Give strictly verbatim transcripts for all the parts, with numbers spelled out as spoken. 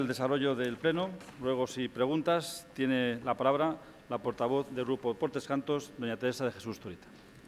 el desarrollo del Pleno. Ruegos y preguntas. Tiene la palabra la portavoz del Grupo por Tres Cantos, doña Teresa de Jesús Zurita.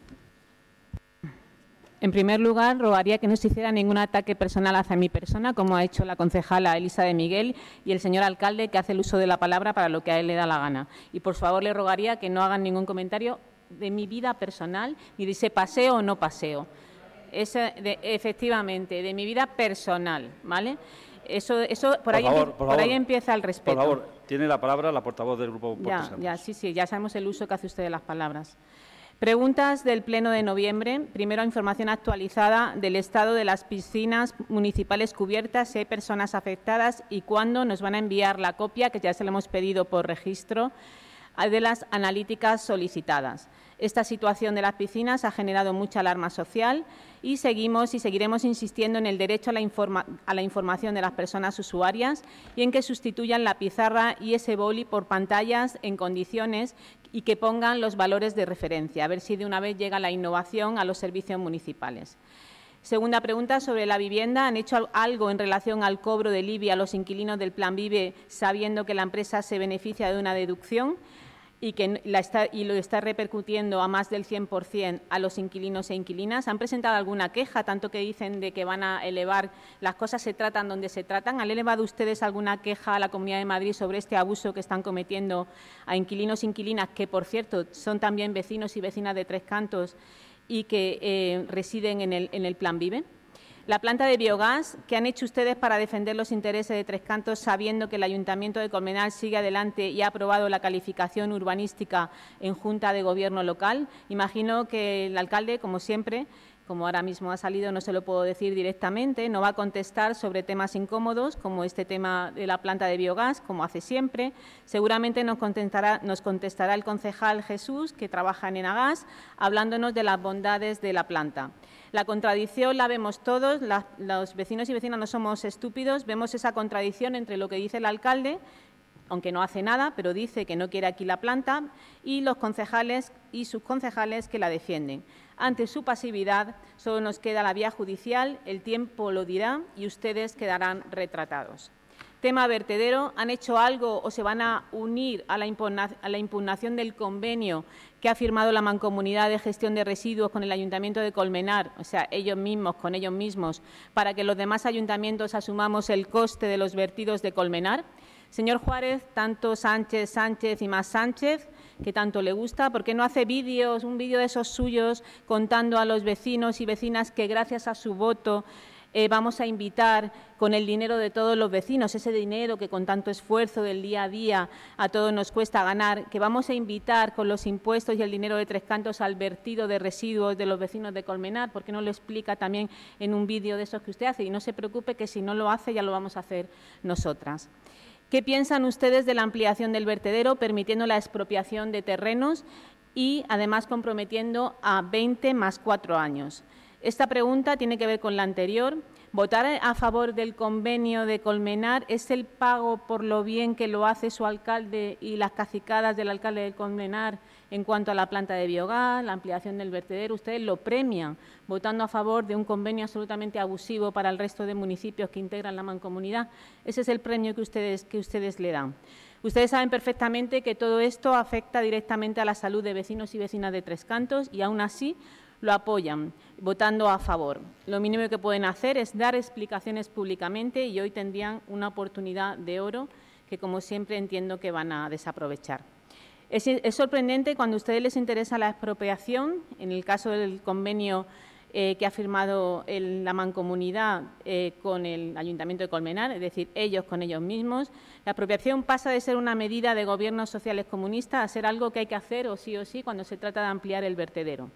En primer lugar, rogaría que no se hiciera ningún ataque personal hacia mi persona, como ha hecho la concejala Elisa de Miguel y el señor alcalde, que hace el uso de la palabra para lo que a él le da la gana. Y, por favor, le rogaría que no hagan ningún comentario de mi vida personal, ni de si paseo o no paseo. Es, de, efectivamente, de mi vida personal, ¿vale? Eso, eso por, por, ahí, favor, por, por por favor, ahí empieza el respeto. Por favor, tiene la palabra la portavoz del Grupo por ya, Tres Cantos. Ya, sí, sí, ya sabemos el uso que hace usted de las palabras. Preguntas del Pleno de noviembre. Primero, información actualizada del estado de las piscinas municipales cubiertas, si hay personas afectadas y cuándo nos van a enviar la copia, que ya se la hemos pedido por registro, de las analíticas solicitadas. Esta situación de las piscinas ha generado mucha alarma social y seguimos y seguiremos insistiendo en el derecho a la, informa a la información de las personas usuarias y en que sustituyan la pizarra y ese boli por pantallas en condiciones y que pongan los valores de referencia. A ver si de una vez llega la innovación a los servicios municipales. Segunda pregunta sobre la vivienda. ¿Han hecho algo en relación al cobro del I B I a los inquilinos del Plan Vive, sabiendo que la empresa se beneficia de una deducción y que la está, y lo está repercutiendo a más del cien por cien a los inquilinos e inquilinas? ¿Han presentado alguna queja, tanto que dicen de que van a elevar, las cosas se tratan donde se tratan? ¿Han elevado ustedes alguna queja a la Comunidad de Madrid sobre este abuso que están cometiendo a inquilinos e inquilinas, que, por cierto, son también vecinos y vecinas de Tres Cantos y que eh, residen en el, en el Plan Vive? La planta de biogás, ¿qué han hecho ustedes para defender los intereses de Tres Cantos, sabiendo que el Ayuntamiento de Colmenar sigue adelante y ha aprobado la calificación urbanística en Junta de Gobierno local? Imagino que el alcalde, como siempre, como ahora mismo ha salido, no se lo puedo decir directamente, no va a contestar sobre temas incómodos como este tema de la planta de biogás, como hace siempre. Seguramente nos contestará, nos contestará el concejal Jesús, que trabaja en Enagás, hablándonos de las bondades de la planta. La contradicción la vemos todos, la, los vecinos y vecinas no somos estúpidos, vemos esa contradicción entre lo que dice el alcalde, aunque no hace nada, pero dice que no quiere aquí la planta, y los concejales y subconcejales que la defienden. Ante su pasividad, solo nos queda la vía judicial, el tiempo lo dirá y ustedes quedarán retratados. Tema vertedero. ¿Han hecho algo o se van a unir a la, a la impugnación del convenio que ha firmado la Mancomunidad de Gestión de Residuos con el Ayuntamiento de Colmenar, o sea, ellos mismos, con ellos mismos, para que los demás ayuntamientos asumamos el coste de los vertidos de Colmenar? Señor Juárez, tanto Sánchez, Sánchez y más Sánchez, que tanto le gusta, ¿por qué no hace vídeos, un vídeo de esos suyos, contando a los vecinos y vecinas que gracias a su voto eh, vamos a invitar con el dinero de todos los vecinos, ese dinero que con tanto esfuerzo del día a día a todos nos cuesta ganar, que vamos a invitar con los impuestos y el dinero de Tres Cantos al vertido de residuos de los vecinos de Colmenar? ¿Por qué no lo explica también en un vídeo de esos que usted hace? Y no se preocupe, que si no lo hace ya lo vamos a hacer nosotras. ¿Qué piensan ustedes de la ampliación del vertedero, permitiendo la expropiación de terrenos y, además, comprometiendo a veinte más cuatro años? Esta pregunta tiene que ver con la anterior. ¿Votar a favor del convenio de Colmenar es el pago por lo bien que lo hace su alcalde y las cacicadas del alcalde de Colmenar en cuanto a la planta de biogás, la ampliación del vertedero? Ustedes lo premian votando a favor de un convenio absolutamente abusivo para el resto de municipios que integran la mancomunidad. Ese es el premio que ustedes, que ustedes le dan. Ustedes saben perfectamente que todo esto afecta directamente a la salud de vecinos y vecinas de Tres Cantos y aún así lo apoyan, votando a favor. Lo mínimo que pueden hacer es dar explicaciones públicamente y hoy tendrían una oportunidad de oro que, como siempre, entiendo que van a desaprovechar. Es, es sorprendente cuando a ustedes les interesa la expropiación, en el caso del convenio eh, que ha firmado el, la Mancomunidad eh, con el Ayuntamiento de Colmenar, es decir, ellos con ellos mismos. La expropiación pasa de ser una medida de gobiernos sociales comunistas a ser algo que hay que hacer o sí o sí cuando se trata de ampliar el vertedero.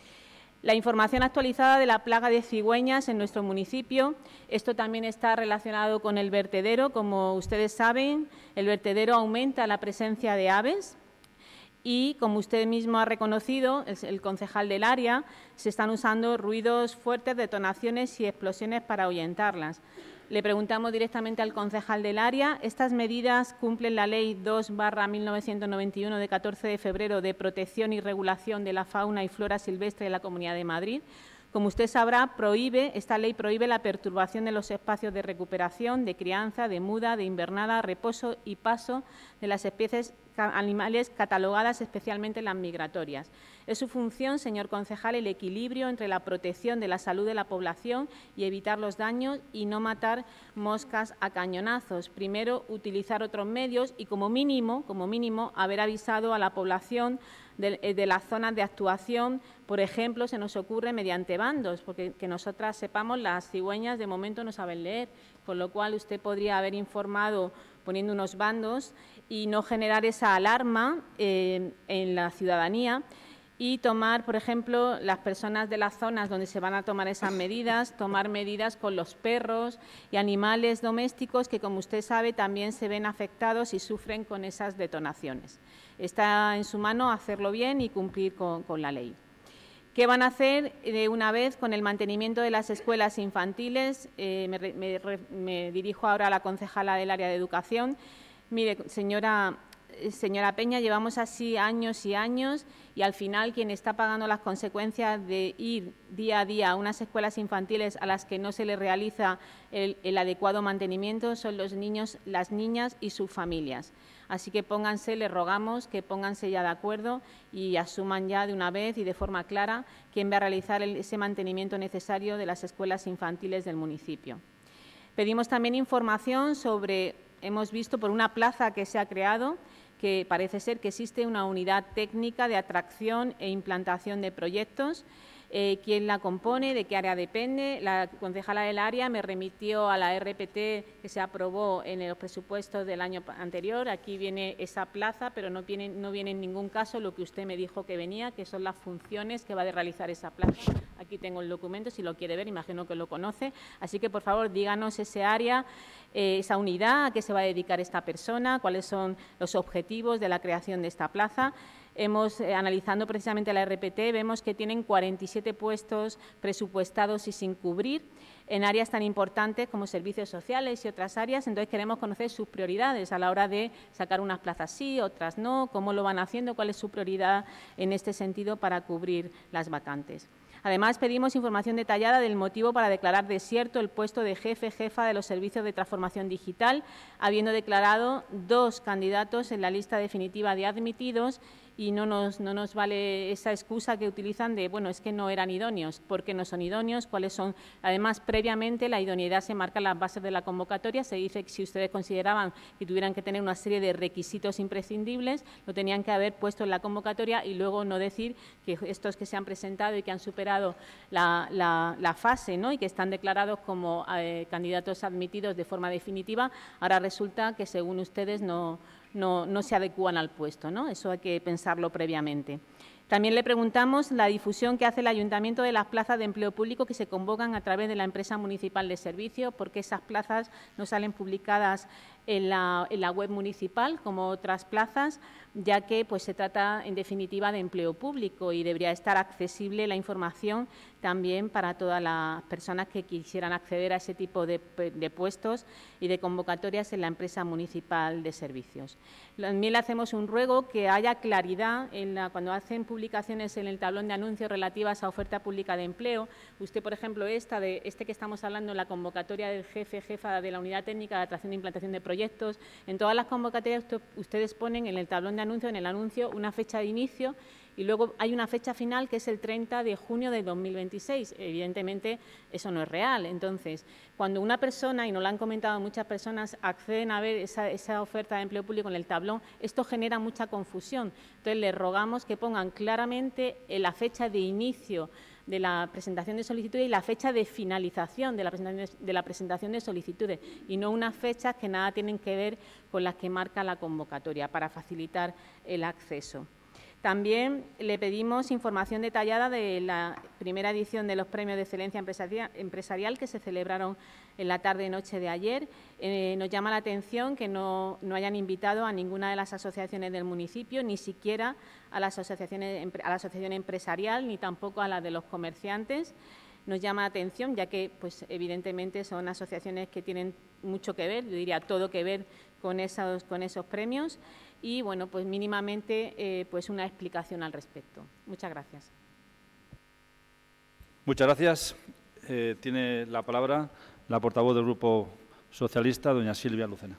La información actualizada de la plaga de cigüeñas en nuestro municipio. Esto también está relacionado con el vertedero. Como ustedes saben, el vertedero aumenta la presencia de aves y, como usted mismo ha reconocido, el concejal del área, se están usando ruidos fuertes, detonaciones y explosiones para ahuyentarlas. Le preguntamos directamente al concejal del área, ¿estas medidas cumplen la Ley dos barra mil novecientos noventa y uno de catorce de febrero de protección y regulación de la fauna y flora silvestre de la Comunidad de Madrid? Como usted sabrá, prohíbe, esta ley prohíbe la perturbación de los espacios de recuperación, de crianza, de muda, de invernada, reposo y paso de las especies animales catalogadas, especialmente las migratorias. Es su función, señor concejal, el equilibrio entre la protección de la salud de la población y evitar los daños y no matar moscas a cañonazos. Primero, utilizar otros medios y, como mínimo, como mínimo, haber avisado a la población de, de las zonas de actuación. Por ejemplo, se nos ocurre mediante bandos, porque que nosotras sepamos, las cigüeñas de momento no saben leer, con lo cual usted podría haber informado poniendo unos bandos y no generar esa alarma eh, en la ciudadanía y tomar, por ejemplo, las personas de las zonas donde se van a tomar esas medidas, tomar medidas con los perros y animales domésticos que, como usted sabe, también se ven afectados y sufren con esas detonaciones. Está en su mano hacerlo bien y cumplir con, con la ley. ¿Qué van a hacer de una vez con el mantenimiento de las escuelas infantiles? Eh, me, me, me dirijo ahora a la concejala del área de educación. Mire, señora, señora Peña, llevamos así años y años y al final quien está pagando las consecuencias de ir día a día a unas escuelas infantiles a las que no se les realiza el, el adecuado mantenimiento son los niños, las niñas y sus familias. Así que pónganse, les rogamos que pónganse ya de acuerdo y asuman ya de una vez y de forma clara quién va a realizar el, ese mantenimiento necesario de las escuelas infantiles del municipio. Pedimos también información sobre, hemos visto por una plaza que se ha creado, que parece ser que existe una unidad técnica de atracción e implantación de proyectos. Eh, ¿Quién la compone? ¿De qué área depende? La concejala del área me remitió a la R P T que se aprobó en los presupuestos del año anterior. Aquí viene esa plaza, pero no viene, no viene en ningún caso lo que usted me dijo que venía, que son las funciones que va a realizar esa plaza. Aquí tengo el documento, si lo quiere ver, imagino que lo conoce. Así que, por favor, díganos ese área, eh, esa unidad, a qué se va a dedicar esta persona, cuáles son los objetivos de la creación de esta plaza. Hemos, eh, analizando precisamente la R P T, vemos que tienen cuarenta y siete puestos presupuestados y sin cubrir en áreas tan importantes como servicios sociales y otras áreas. Entonces, queremos conocer sus prioridades a la hora de sacar unas plazas sí, otras no, cómo lo van haciendo, cuál es su prioridad en este sentido para cubrir las vacantes. Además, pedimos información detallada del motivo para declarar desierto el puesto de jefe jefa de los servicios de transformación digital, habiendo declarado dos candidatos en la lista definitiva de admitidos, y no nos, no nos vale esa excusa que utilizan de, bueno, es que no eran idóneos. ¿Por qué no son idóneos? ¿Cuáles son? Además, previamente la idoneidad se marca en las bases de la convocatoria. Se dice que si ustedes consideraban que tuvieran que tener una serie de requisitos imprescindibles, lo tenían que haber puesto en la convocatoria y luego no decir que estos que se han presentado y que han superado la, la, la fase, ¿no?, y que están declarados como eh, candidatos admitidos de forma definitiva, ahora resulta que, según ustedes, no... No, no se adecúan al puesto, ¿no? Eso hay que pensarlo previamente. También le preguntamos la difusión que hace el Ayuntamiento de las plazas de empleo público que se convocan a través de la empresa municipal de servicio, porque esas plazas no salen publicadas en la, en la web municipal como otras plazas, ya que pues, se trata, en definitiva, de empleo público y debería estar accesible la información también para todas las personas que quisieran acceder a ese tipo de, de puestos y de convocatorias en la empresa municipal de servicios. También le hacemos un ruego que haya claridad en la, cuando hacen publicaciones en el tablón de anuncios relativas a oferta pública de empleo. Usted, por ejemplo, esta de este que estamos hablando, la convocatoria del jefe jefa de la Unidad Técnica de Atracción e Implantación de Proyectos, en todas las convocatorias ustedes ponen en el tablón de anuncios, en el anuncio, una fecha de inicio y luego hay una fecha final que es el treinta de junio de dos mil veintiséis. Evidentemente, eso no es real. Entonces, cuando una persona, y nos lo han comentado muchas personas, acceden a ver esa, esa oferta de empleo público en el tablón, esto genera mucha confusión. Entonces, les rogamos que pongan claramente la fecha de inicio de la presentación de solicitudes y la fecha de finalización de la presentación de, de la presentación de solicitudes y no unas fechas que nada tienen que ver con las que marca la convocatoria para facilitar el acceso. También le pedimos información detallada de la primera edición de los Premios de Excelencia Empresarial que se celebraron en la tarde-noche de ayer. Eh, nos llama la atención que no, no hayan invitado a ninguna de las asociaciones del municipio, ni siquiera a, las asociaciones, a la asociación empresarial, ni tampoco a la de los comerciantes. Nos llama la atención, ya que, pues, evidentemente, son asociaciones que tienen mucho que ver, yo diría todo que ver con esos, con esos premios. Y, bueno, pues mínimamente eh, pues una explicación al respecto. Muchas gracias. Muchas gracias. Eh, tiene la palabra la portavoz del Grupo Socialista, doña Silvia Lucena.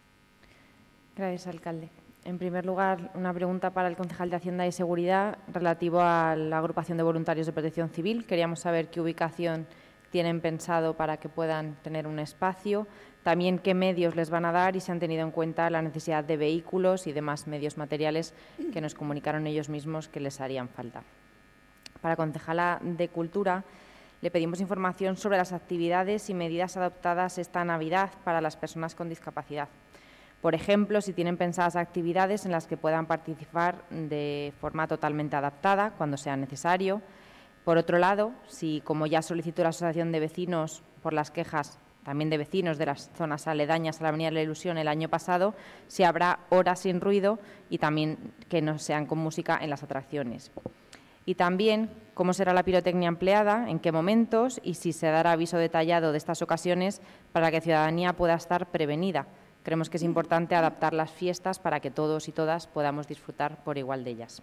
Gracias, alcalde. En primer lugar, una pregunta para el concejal de Hacienda y Seguridad relativo a la agrupación de voluntarios de protección civil. Queríamos saber qué ubicación tienen pensado para que puedan tener un espacio, también qué medios les van a dar y si han tenido en cuenta la necesidad de vehículos y demás medios materiales que nos comunicaron ellos mismos que les harían falta. Para la concejala de Cultura, le pedimos información sobre las actividades y medidas adoptadas esta Navidad para las personas con discapacidad. Por ejemplo, si tienen pensadas actividades en las que puedan participar de forma totalmente adaptada cuando sea necesario. Por otro lado, si, como ya solicitó la Asociación de Vecinos por las quejas también de vecinos de las zonas aledañas a la Avenida de la Ilusión el año pasado, si habrá horas sin ruido y también que no sean con música en las atracciones. Y también cómo será la pirotecnia empleada, en qué momentos y si se dará aviso detallado de estas ocasiones para que la ciudadanía pueda estar prevenida. Creemos que es importante adaptar las fiestas para que todos y todas podamos disfrutar por igual de ellas.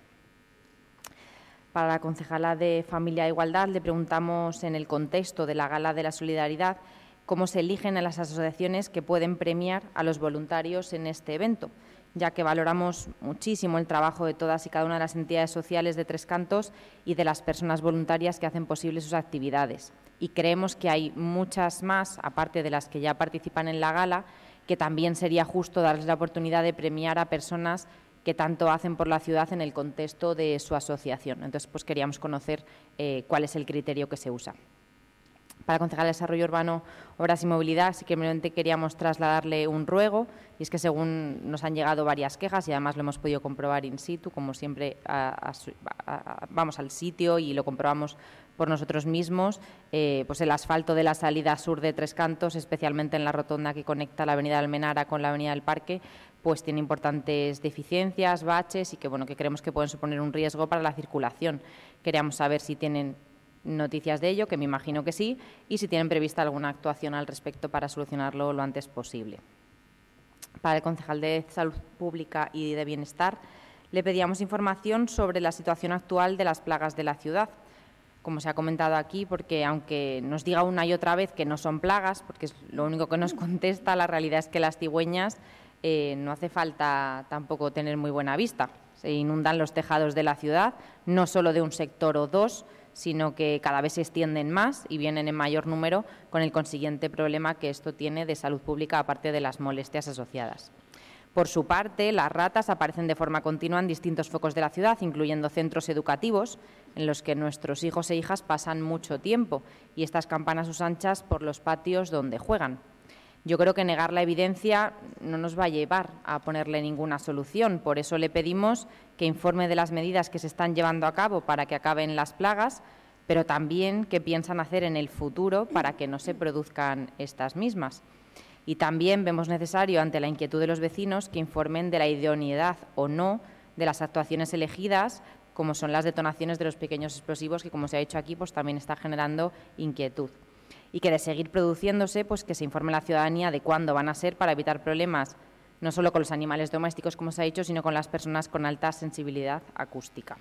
Para la concejala de Familia e Igualdad le preguntamos, en el contexto de la Gala de la Solidaridad, cómo se eligen a las asociaciones que pueden premiar a los voluntarios en este evento, ya que valoramos muchísimo el trabajo de todas y cada una de las entidades sociales de Tres Cantos y de las personas voluntarias que hacen posible sus actividades. Y creemos que hay muchas más, aparte de las que ya participan en la gala, que también sería justo darles la oportunidad de premiar a personas que tanto hacen por la ciudad en el contexto de su asociación. Entonces, pues queríamos conocer eh, cuál es el criterio que se usa. Para el concejal de Desarrollo Urbano, Obras y Movilidad, sí que simplemente queríamos trasladarle un ruego, y es que según nos han llegado varias quejas, y además lo hemos podido comprobar in situ, como siempre a, a, a, vamos al sitio y lo comprobamos por nosotros mismos, eh, pues el asfalto de la salida sur de Tres Cantos, especialmente en la rotonda que conecta la avenida Almenara con la avenida del Parque, pues tiene importantes deficiencias, baches y que, bueno, que creemos que pueden suponer un riesgo para la circulación. Queríamos saber si tienen noticias de ello, que me imagino que sí, y si tienen prevista alguna actuación al respecto para solucionarlo lo antes posible. Para el concejal de Salud Pública y de Bienestar, le pedíamos información sobre la situación actual de las plagas de la ciudad. Como se ha comentado aquí, porque aunque nos diga una y otra vez que no son plagas, porque es lo único que nos contesta, la realidad es que las cigüeñas eh, no hace falta tampoco tener muy buena vista. Se inundan los tejados de la ciudad, no solo de un sector o dos, sino que cada vez se extienden más y vienen en mayor número, con el consiguiente problema que esto tiene de salud pública, aparte de las molestias asociadas. Por su parte, las ratas aparecen de forma continua en distintos focos de la ciudad, incluyendo centros educativos, en los que nuestros hijos e hijas pasan mucho tiempo, y estas campan a sus anchas por los patios donde juegan. Yo creo que negar la evidencia no nos va a llevar a ponerle ninguna solución. Por eso le pedimos que informe de las medidas que se están llevando a cabo para que acaben las plagas, pero también qué piensan hacer en el futuro para que no se produzcan estas mismas. Y también vemos necesario, ante la inquietud de los vecinos, que informen de la idoneidad o no de las actuaciones elegidas, como son las detonaciones de los pequeños explosivos, que, como se ha dicho aquí, pues también está generando inquietud. Y que, de seguir produciéndose, pues que se informe a la ciudadanía de cuándo van a ser, para evitar problemas no solo con los animales domésticos, como se ha dicho, sino con las personas con alta sensibilidad acústica.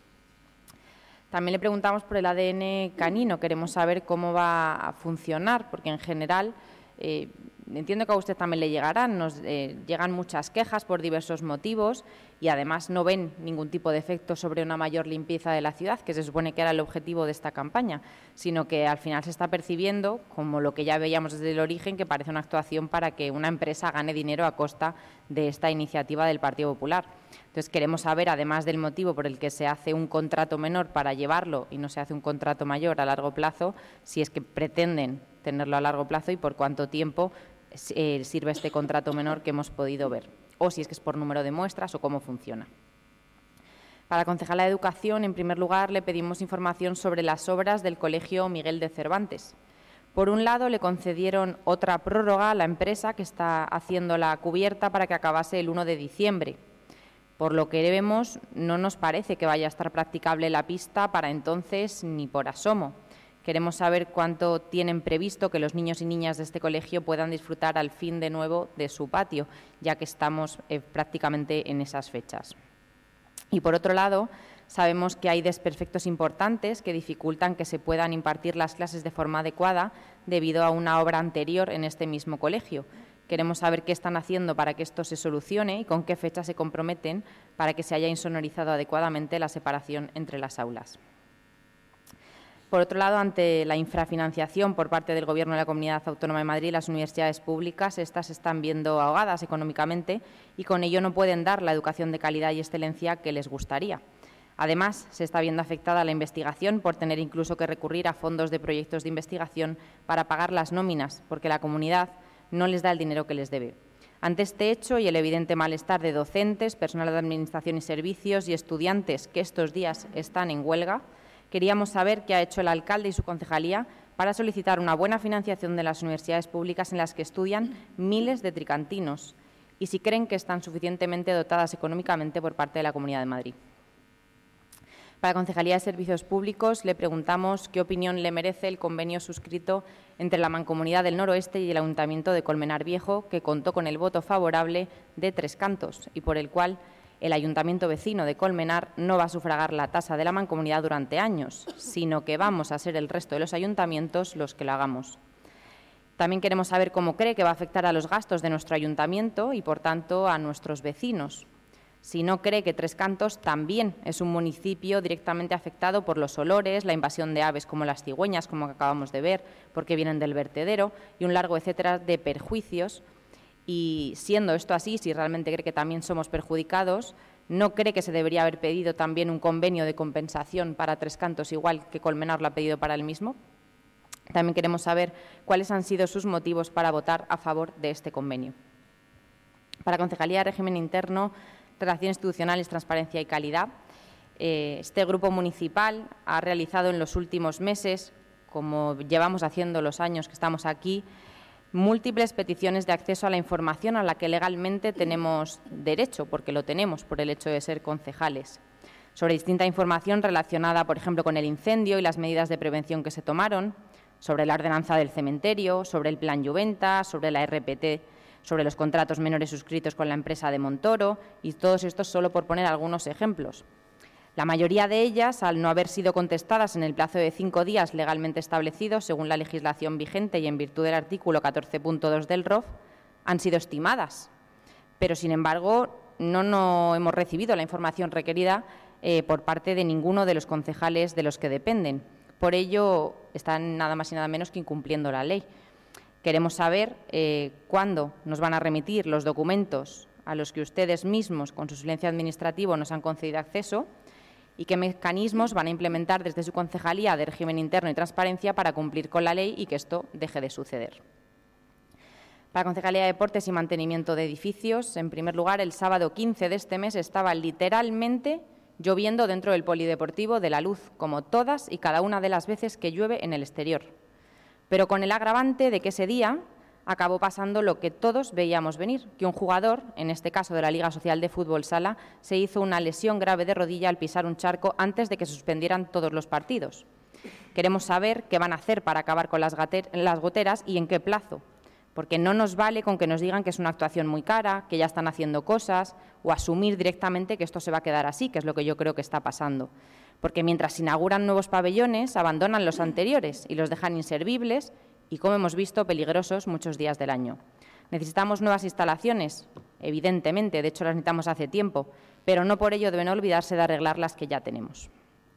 También le preguntamos por el A D N canino. Queremos saber cómo va a funcionar, porque en general eh, entiendo que a usted también le llegarán, nos eh, llegan muchas quejas por diversos motivos y además no ven ningún tipo de efecto sobre una mayor limpieza de la ciudad, que se supone que era el objetivo de esta campaña, sino que al final se está percibiendo, como lo que ya veíamos desde el origen, que parece una actuación para que una empresa gane dinero a costa de esta iniciativa del Partido Popular. Entonces queremos saber, además del motivo por el que se hace un contrato menor para llevarlo y no se hace un contrato mayor a largo plazo, si es que pretenden tenerlo a largo plazo y por cuánto tiempo eh, sirve este contrato menor que hemos podido ver, o si es que es por número de muestras o cómo funciona. Para la concejala de Educación, en primer lugar, le pedimos información sobre las obras del Colegio Miguel de Cervantes. Por un lado, le concedieron otra prórroga a la empresa que está haciendo la cubierta para que acabase el uno de diciembre. Por lo que vemos, no nos parece que vaya a estar practicable la pista para entonces ni por asomo. Queremos saber cuánto tienen previsto que los niños y niñas de este colegio puedan disfrutar al fin de nuevo de su patio, ya que estamos eh, prácticamente en esas fechas. Y por otro lado, sabemos que hay desperfectos importantes que dificultan que se puedan impartir las clases de forma adecuada debido a una obra anterior en este mismo colegio. Queremos saber qué están haciendo para que esto se solucione y con qué fecha se comprometen para que se haya insonorizado adecuadamente la separación entre las aulas. Por otro lado, ante la infrafinanciación por parte del Gobierno de la Comunidad Autónoma de Madrid, las universidades públicas estas se están viendo ahogadas económicamente y con ello no pueden dar la educación de calidad y excelencia que les gustaría. Además, se está viendo afectada la investigación por tener incluso que recurrir a fondos de proyectos de investigación para pagar las nóminas, porque la comunidad no les da el dinero que les debe. Ante este hecho y el evidente malestar de docentes, personal de Administración y Servicios y estudiantes que estos días están en huelga, queríamos saber qué ha hecho el alcalde y su concejalía para solicitar una buena financiación de las universidades públicas en las que estudian miles de tricantinos y si creen que están suficientemente dotadas económicamente por parte de la Comunidad de Madrid. Para la Concejalía de Servicios Públicos le preguntamos qué opinión le merece el convenio suscrito entre la Mancomunidad del Noroeste y el Ayuntamiento de Colmenar Viejo, que contó con el voto favorable de Tres Cantos y por el cual el Ayuntamiento vecino de Colmenar no va a sufragar la tasa de la Mancomunidad durante años, sino que vamos a ser el resto de los ayuntamientos los que lo hagamos. También queremos saber cómo cree que va a afectar a los gastos de nuestro ayuntamiento y, por tanto, a nuestros vecinos. Si no cree que Tres Cantos también es un municipio directamente afectado por los olores, la invasión de aves como las cigüeñas, como acabamos de ver, porque vienen del vertedero, y un largo etcétera de perjuicios. Y siendo esto así, si realmente cree que también somos perjudicados, ¿no cree que se debería haber pedido también un convenio de compensación para Tres Cantos, igual que Colmenar lo ha pedido para el mismo? También queremos saber cuáles han sido sus motivos para votar a favor de este convenio. Para Concejalía de Régimen Interno, Relaciones Institucionales, Transparencia y Calidad, eh, este grupo municipal ha realizado en los últimos meses, como llevamos haciendo los años que estamos aquí, múltiples peticiones de acceso a la información a la que legalmente tenemos derecho, porque lo tenemos por el hecho de ser concejales, sobre distinta información relacionada, por ejemplo, con el incendio y las medidas de prevención que se tomaron, sobre la ordenanza del cementerio, sobre el plan Juventa, sobre la R P T, sobre los contratos menores suscritos con la empresa de Montoro, y todos estos solo por poner algunos ejemplos. La mayoría de ellas, al no haber sido contestadas en el plazo de cinco días legalmente establecido, según la legislación vigente y en virtud del artículo catorce punto dos del R O F, han sido estimadas. Pero, sin embargo, no, no hemos recibido la información requerida eh, por parte de ninguno de los concejales de los que dependen. Por ello, están nada más y nada menos que incumpliendo la ley. Queremos saber eh, cuándo nos van a remitir los documentos a los que ustedes mismos, con su silencio administrativo, nos han concedido acceso y qué mecanismos van a implementar desde su Concejalía de Régimen Interno y Transparencia para cumplir con la ley y que esto deje de suceder. Para la Concejalía de Deportes y Mantenimiento de Edificios, en primer lugar, el sábado quince de este mes estaba literalmente lloviendo dentro del polideportivo de La Luz, como todas y cada una de las veces que llueve en el exterior, pero con el agravante de que ese día acabó pasando lo que todos veíamos venir, que un jugador, en este caso de la Liga Social de Fútbol Sala, se hizo una lesión grave de rodilla al pisar un charco antes de que se suspendieran todos los partidos. Queremos saber qué van a hacer para acabar con las, las goteras y en qué plazo, porque no nos vale con que nos digan que es una actuación muy cara, que ya están haciendo cosas, o asumir directamente que esto se va a quedar así, que es lo que yo creo que está pasando. Porque mientras inauguran nuevos pabellones, abandonan los anteriores y los dejan inservibles y, como hemos visto, peligrosos muchos días del año. ¿Necesitamos nuevas instalaciones? Evidentemente, de hecho las necesitamos hace tiempo, pero no por ello deben olvidarse de arreglar las que ya tenemos.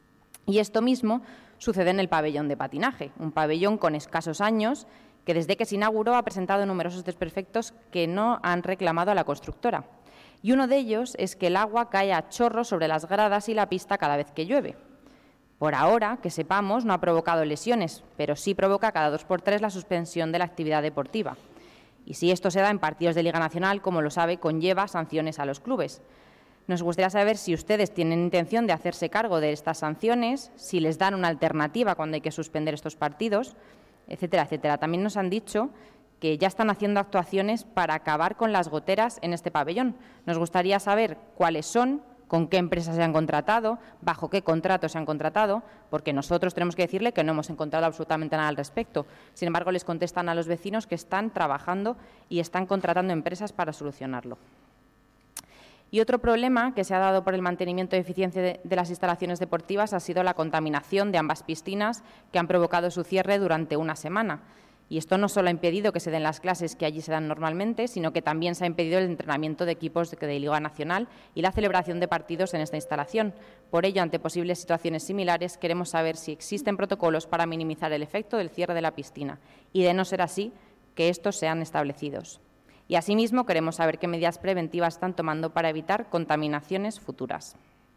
Y esto mismo sucede en el pabellón de patinaje, un pabellón con escasos años que desde que se inauguró ha presentado numerosos desperfectos que no han reclamado a la constructora. Y uno de ellos es que el agua cae a chorros sobre las gradas y la pista cada vez que llueve. Por ahora, que sepamos, no ha provocado lesiones, pero sí provoca cada dos por tres la suspensión de la actividad deportiva. Y si esto se da en partidos de Liga Nacional, como lo sabe, conlleva sanciones a los clubes. Nos gustaría saber si ustedes tienen intención de hacerse cargo de estas sanciones, si les dan una alternativa cuando hay que suspender estos partidos, etcétera, etcétera. También nos han dicho que ya están haciendo actuaciones para acabar con las goteras en este pabellón. Nos gustaría saber cuáles son, con qué empresas se han contratado, bajo qué contratos se han contratado, porque nosotros tenemos que decirle que no hemos encontrado absolutamente nada al respecto. Sin embargo, les contestan a los vecinos que están trabajando y están contratando empresas para solucionarlo. Y otro problema que se ha dado por el mantenimiento y eficiencia de, de las instalaciones deportivas ha sido la contaminación de ambas piscinas, que han provocado su cierre durante una semana. Y esto no solo ha impedido que se den las clases que allí se dan normalmente, sino que también se ha impedido el entrenamiento de equipos de, de Liga Nacional y la celebración de partidos en esta instalación. Por ello, ante posibles situaciones similares, queremos saber si existen protocolos para minimizar el efecto del cierre de la piscina y, de no ser así, que estos sean establecidos. Y, asimismo, queremos saber qué medidas preventivas están tomando para evitar contaminaciones futuras.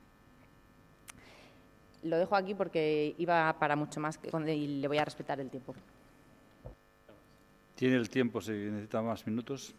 Lo dejo aquí porque iba para mucho más y le voy a respetar el tiempo. ¿Tiene el tiempo si necesita más minutos?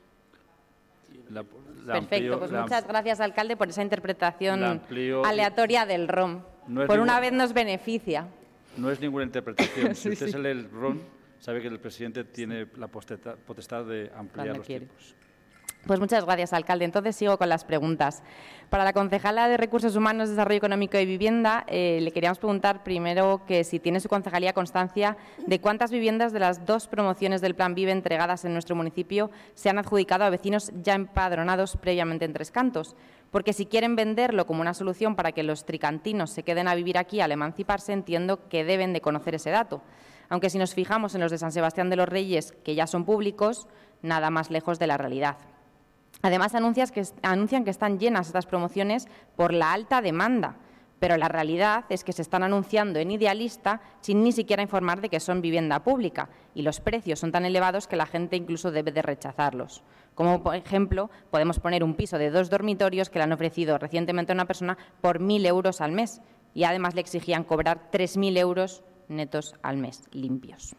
La, la Perfecto, amplio, pues la, muchas gracias, alcalde, por esa interpretación amplio, aleatoria del R O M. No por ningún, una vez nos beneficia. No es ninguna interpretación. Si sí, usted sí. se lee el R O M, sabe que el presidente tiene la potestad de ampliar Cuando los quiere. tiempos. Pues muchas gracias, alcalde. Entonces sigo con las preguntas. Para la concejala de Recursos Humanos, Desarrollo Económico y Vivienda, eh, le queríamos preguntar primero que si tiene su concejalía constancia de cuántas viviendas de las dos promociones del Plan Vive entregadas en nuestro municipio se han adjudicado a vecinos ya empadronados previamente en Tres Cantos. Porque si quieren venderlo como una solución para que los tricantinos se queden a vivir aquí al emanciparse, entiendo que deben de conocer ese dato. Aunque si nos fijamos en los de San Sebastián de los Reyes, que ya son públicos, nada más lejos de la realidad. Además, anuncian que, anuncian que están llenas estas promociones por la alta demanda, pero la realidad es que se están anunciando en Idealista sin ni siquiera informar de que son vivienda pública y los precios son tan elevados que la gente incluso debe de rechazarlos. Como por ejemplo, podemos poner un piso de dos dormitorios que le han ofrecido recientemente a una persona por mil euros al mes y además le exigían cobrar tres mil euros netos al mes, limpios.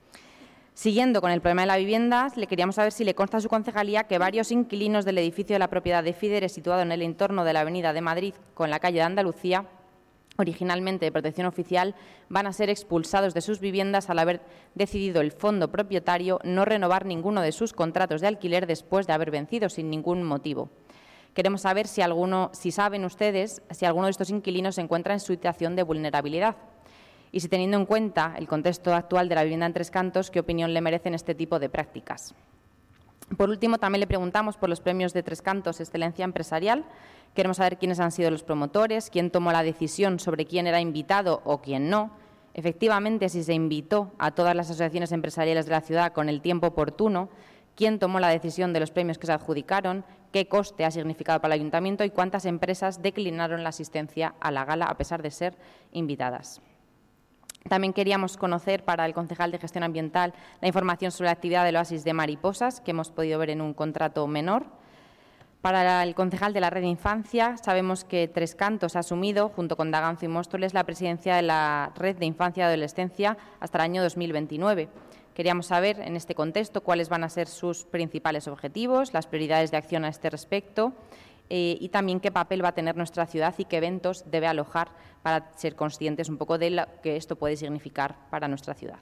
Siguiendo con el problema de la vivienda, le queríamos saber si le consta a su concejalía que varios inquilinos del edificio de la propiedad de Fidere, situado en el entorno de la Avenida de Madrid con la calle de Andalucía, originalmente de protección oficial, van a ser expulsados de sus viviendas al haber decidido el fondo propietario no renovar ninguno de sus contratos de alquiler después de haber vencido sin ningún motivo. Queremos saber si, alguno, si saben ustedes si alguno de estos inquilinos se encuentra en situación de vulnerabilidad. Y si, teniendo en cuenta el contexto actual de la vivienda en Tres Cantos, ¿qué opinión le merecen este tipo de prácticas? Por último, también le preguntamos por los premios de Tres Cantos Excelencia Empresarial. Queremos saber quiénes han sido los promotores, quién tomó la decisión sobre quién era invitado o quién no. Efectivamente, si se invitó a todas las asociaciones empresariales de la ciudad con el tiempo oportuno, quién tomó la decisión de los premios que se adjudicaron, qué coste ha significado para el ayuntamiento y cuántas empresas declinaron la asistencia a la gala a pesar de ser invitadas. También queríamos conocer para el concejal de Gestión Ambiental la información sobre la actividad del oasis de mariposas, que hemos podido ver en un contrato menor. Para el concejal de la Red de Infancia, sabemos que Tres Cantos ha asumido, junto con Daganzo y Móstoles, la presidencia de la Red de Infancia y Adolescencia hasta el año dos mil veintinueve. Queríamos saber, en este contexto, cuáles van a ser sus principales objetivos, las prioridades de acción a este respecto, Eh, y también qué papel va a tener nuestra ciudad y qué eventos debe alojar para ser conscientes un poco de lo que esto puede significar para nuestra ciudad.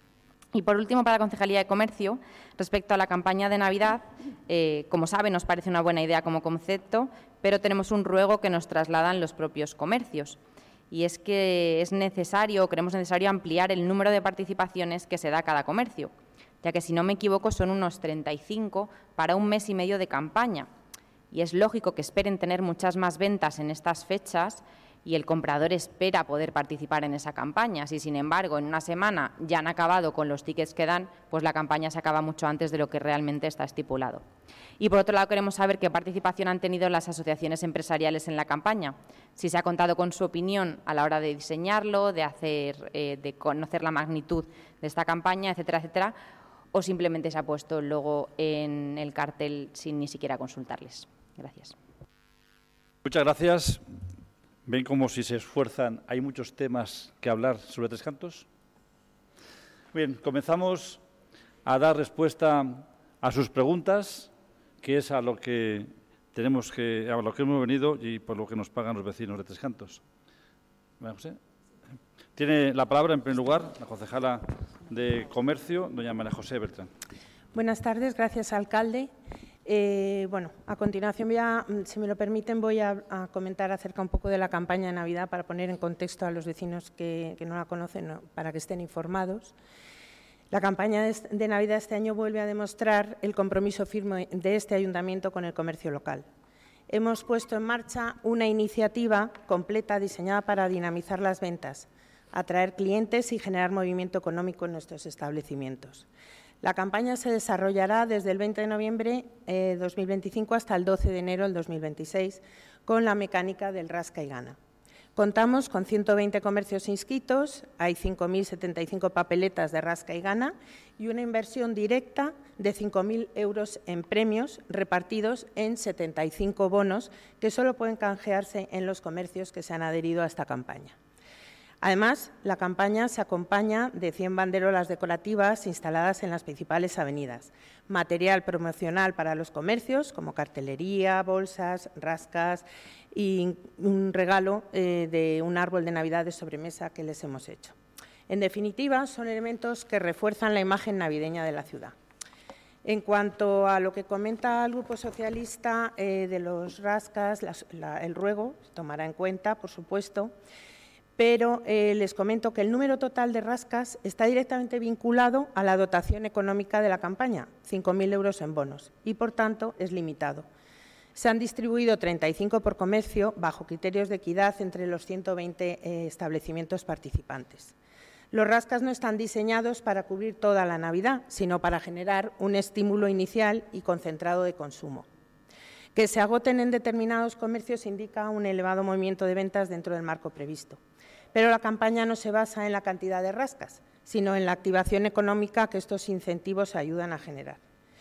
Y, por último, para la Concejalía de Comercio, respecto a la campaña de Navidad, eh, como saben, nos parece una buena idea como concepto, pero tenemos un ruego que nos trasladan los propios comercios. Y es que es necesario, o creemos necesario, ampliar el número de participaciones que se da a cada comercio, ya que, si no me equivoco, son unos treinta y cinco para un mes y medio de campaña. Y es lógico que esperen tener muchas más ventas en estas fechas y el comprador espera poder participar en esa campaña. Si, sin embargo, en una semana ya han acabado con los tickets que dan, pues la campaña se acaba mucho antes de lo que realmente está estipulado. Y, por otro lado, queremos saber qué participación han tenido las asociaciones empresariales en la campaña, si se ha contado con su opinión a la hora de diseñarlo, de, hacer, eh, de conocer la magnitud de esta campaña, etcétera, etcétera, o simplemente se ha puesto el logo en el cartel sin ni siquiera consultarles. Gracias. Muchas gracias. ¿Ven como si se esfuerzan? Hay muchos temas que hablar sobre Tres Cantos. Bien, comenzamos a dar respuesta a sus preguntas, que es a lo que tenemos que, a lo que hemos venido y por lo que nos pagan los vecinos de Tres Cantos. María José. Tiene la palabra, en primer lugar, la concejala de Comercio, doña María José Beltrán. Buenas tardes, gracias, alcalde. Eh, bueno, a continuación, ya, si me lo permiten, voy a, a comentar acerca un poco de la campaña de Navidad para poner en contexto a los vecinos que, que no la conocen, ¿no?, para que estén informados. La campaña de, de Navidad este año vuelve a demostrar el compromiso firme de este ayuntamiento con el comercio local. hemos puesto en marcha una iniciativa completa diseñada para dinamizar las ventas, atraer clientes y generar movimiento económico en nuestros establecimientos. La campaña se desarrollará desde el veinte de noviembre de dos mil veinticinco hasta el doce de enero del dos mil veintiséis con la mecánica del rasca y gana. Contamos con ciento veinte comercios inscritos, hay cinco mil setenta y cinco papeletas de rasca y gana y una inversión directa de cinco mil euros en premios repartidos en setenta y cinco bonos que solo pueden canjearse en los comercios que se han adherido a esta campaña. Además, la campaña se acompaña de cien banderolas decorativas instaladas en las principales avenidas, material promocional para los comercios, como cartelería, bolsas, rascas y un regalo eh, de un árbol de Navidad de sobremesa que les hemos hecho. En definitiva, son elementos que refuerzan la imagen navideña de la ciudad. En cuanto a lo que comenta el Grupo Socialista eh, de los rascas, la, la, el ruego se tomará en cuenta, por supuesto, pero eh, les comento que el número total de rascas está directamente vinculado a la dotación económica de la campaña, cinco mil euros en bonos, y por tanto es limitado. Se han distribuido treinta y cinco por comercio bajo criterios de equidad entre los ciento veinte eh, establecimientos participantes. Los rascas no están diseñados para cubrir toda la Navidad, sino para generar un estímulo inicial y concentrado de consumo. Que se agoten en determinados comercios indica un elevado movimiento de ventas dentro del marco previsto. Pero la campaña no se basa en la cantidad de rascas, sino en la activación económica que estos incentivos ayudan a generar.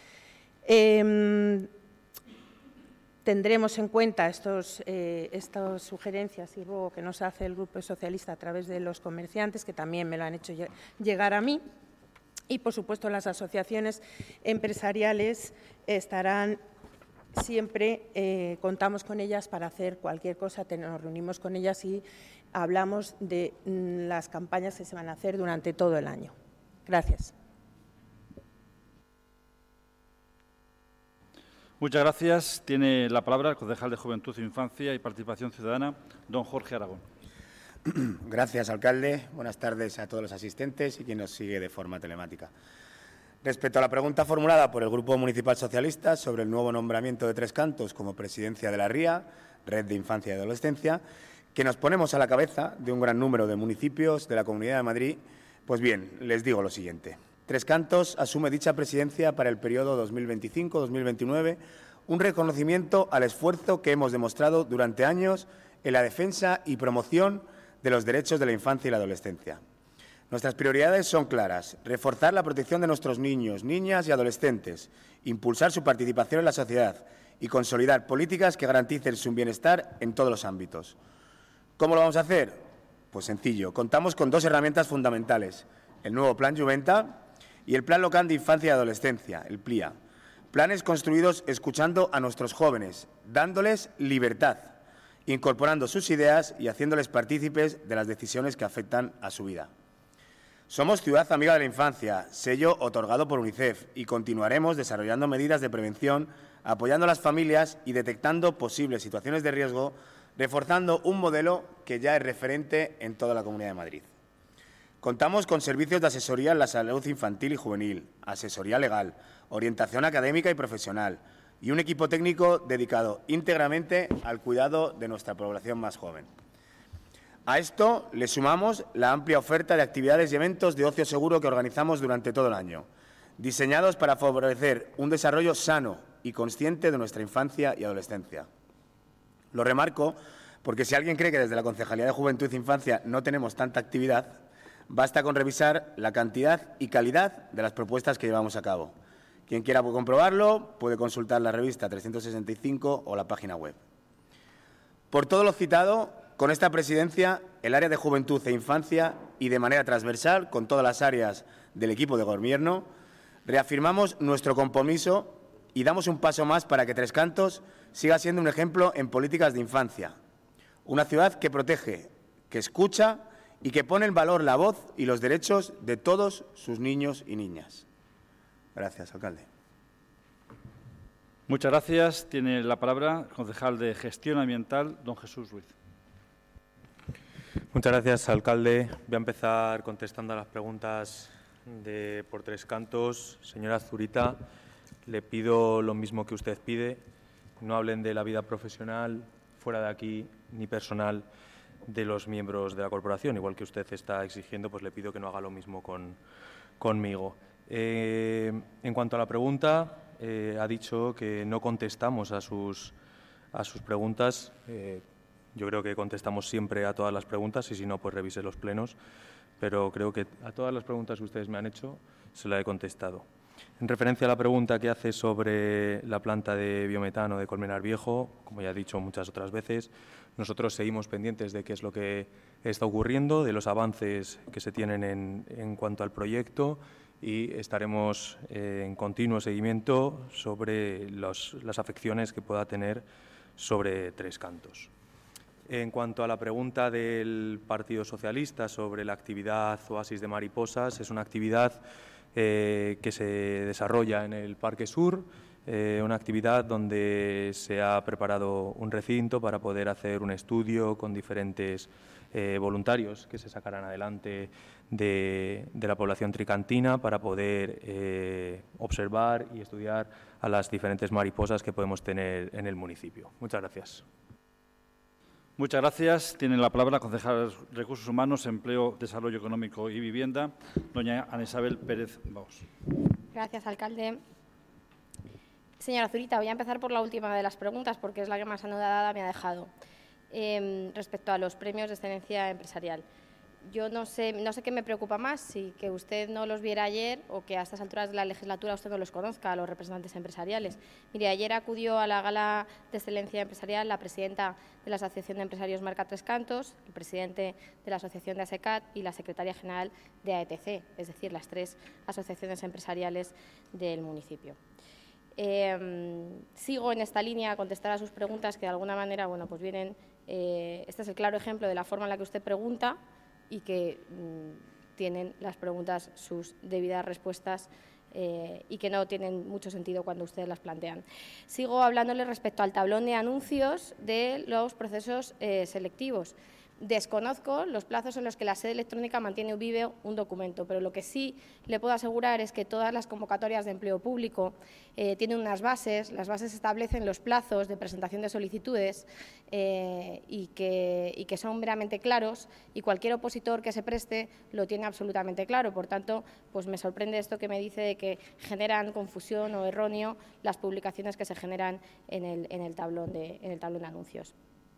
Eh, tendremos en cuenta estos, eh, estas sugerencias y ruego que nos hace el Grupo Socialista a través de los comerciantes, que también me lo han hecho llegar a mí, y, por supuesto, las asociaciones empresariales estarán siempre, eh, contamos con ellas para hacer cualquier cosa, nos reunimos con ellas y hablamos de mm, las campañas que se van a hacer durante todo el año. Gracias. Muchas gracias. Tiene la palabra el concejal de Juventud, Infancia y Participación Ciudadana, don Jorge Aragón. Gracias, alcalde. Buenas tardes a todos los asistentes y quien nos sigue de forma telemática. Respecto a la pregunta formulada por el Grupo Municipal Socialista sobre el nuevo nombramiento de Tres Cantos como presidencia de la R I A, Red de Infancia y Adolescencia, que nos ponemos a la cabeza de un gran número de municipios de la Comunidad de Madrid, pues bien, les digo lo siguiente. Tres Cantos asume dicha presidencia para el periodo dos mil veinticinco dos mil veintinueve, un reconocimiento al esfuerzo que hemos demostrado durante años en la defensa y promoción de los derechos de la infancia y la adolescencia. Nuestras prioridades son claras: reforzar la protección de nuestros niños, niñas y adolescentes, impulsar su participación en la sociedad y consolidar políticas que garanticen su bienestar en todos los ámbitos. ¿Cómo lo vamos a hacer? Pues sencillo. Contamos con dos herramientas fundamentales: el nuevo Plan Juventa y el Plan Local de Infancia y Adolescencia, el P L I A. Planes construidos escuchando a nuestros jóvenes, dándoles libertad, incorporando sus ideas y haciéndoles partícipes de las decisiones que afectan a su vida. Somos Ciudad Amiga de la Infancia, sello otorgado por UNICEF, y continuaremos desarrollando medidas de prevención, apoyando a las familias y detectando posibles situaciones de riesgo, reforzando un modelo que ya es referente en toda la Comunidad de Madrid. Contamos con servicios de asesoría en la salud infantil y juvenil, asesoría legal, orientación académica y profesional y un equipo técnico dedicado íntegramente al cuidado de nuestra población más joven. A esto le sumamos la amplia oferta de actividades y eventos de ocio seguro que organizamos durante todo el año, diseñados para favorecer un desarrollo sano y consciente de nuestra infancia y adolescencia. Lo remarco porque si alguien cree que desde la Concejalía de Juventud e Infancia no tenemos tanta actividad, basta con revisar la cantidad y calidad de las propuestas que llevamos a cabo. Quien quiera comprobarlo puede consultar la revista trescientos sesenta y cinco o la página web. Por todo lo citado, con esta presidencia, el área de Juventud e Infancia y de manera transversal con todas las áreas del equipo de Gobierno, reafirmamos nuestro compromiso y damos un paso más para que Tres Cantos siga siendo un ejemplo en políticas de infancia. Una ciudad que protege, que escucha y que pone en valor la voz y los derechos de todos sus niños y niñas. Gracias, alcalde. Muchas gracias. Tiene la palabra el concejal de Gestión Ambiental, don Jesús Ruiz. Muchas gracias, alcalde. Voy a empezar contestando a las preguntas de por Tres Cantos. Señora Zurita, le pido lo mismo que usted pide. no hablen de la vida profesional fuera de aquí ni personal de los miembros de la corporación. Igual que usted está exigiendo, pues le pido que no haga lo mismo con, conmigo. Eh, en cuanto a la pregunta, eh, ha dicho que no contestamos a sus, a sus preguntas. Eh, yo creo que contestamos siempre a todas las preguntas y si no, pues revise los plenos. Pero creo que a todas las preguntas que ustedes me han hecho se las he contestado. En referencia a la pregunta que hace sobre la planta de biometano de Colmenar Viejo, como ya he dicho muchas otras veces, nosotros seguimos pendientes de qué es lo que está ocurriendo, de los avances que se tienen en, en cuanto al proyecto y estaremos eh, en continuo seguimiento sobre los, las afecciones que pueda tener sobre Tres Cantos. En cuanto a la pregunta del Partido Socialista sobre la actividad Oasis de Mariposas, es una actividad eh, que se desarrolla en el Parque Sur, eh, una actividad donde se ha preparado un recinto para poder hacer un estudio con diferentes eh, voluntarios que se sacarán adelante de, de la población tricantina para poder eh, observar y estudiar a las diferentes mariposas que podemos tener en el municipio. Muchas gracias. Muchas gracias. Tiene la palabra la concejala de Recursos Humanos, Empleo, Desarrollo Económico y Vivienda, doña Ana Isabel Pérez Baos. Gracias, alcalde. Señora Zurita, voy a empezar por la última de las preguntas porque es la que más anudada me ha dejado. Eh, respecto a los premios de excelencia empresarial. Yo no sé, no sé qué me preocupa más, si que usted no los viera ayer o que a estas alturas de la legislatura usted no los conozca, a los representantes empresariales. Mire, ayer acudió a la gala de excelencia empresarial la presidenta de la Asociación de Empresarios Marca Tres Cantos, el presidente de la Asociación de ASECAT y la secretaria general de A E T C, es decir, las tres asociaciones empresariales del municipio. Eh, sigo en esta línea a contestar a sus preguntas que de alguna manera, bueno, pues vienen, eh, este es el claro ejemplo de la forma en la que usted pregunta y que mmm, tienen las preguntas sus debidas respuestas eh, y que no tienen mucho sentido cuando ustedes las plantean. Sigo hablándole respecto al tablón de anuncios de los procesos eh, selectivos. Desconozco los plazos en los que la sede electrónica mantiene vivo un documento, pero lo que sí le puedo asegurar es que todas las convocatorias de empleo público eh, tienen unas bases, las bases establecen los plazos de presentación de solicitudes eh, y, que, y que son meramente claros y cualquier opositor que se preste lo tiene absolutamente claro. Por tanto, pues me sorprende esto que me dice de que generan confusión o erróneo las publicaciones que se generan en el, en el, tablón, de, en el tablón de anuncios.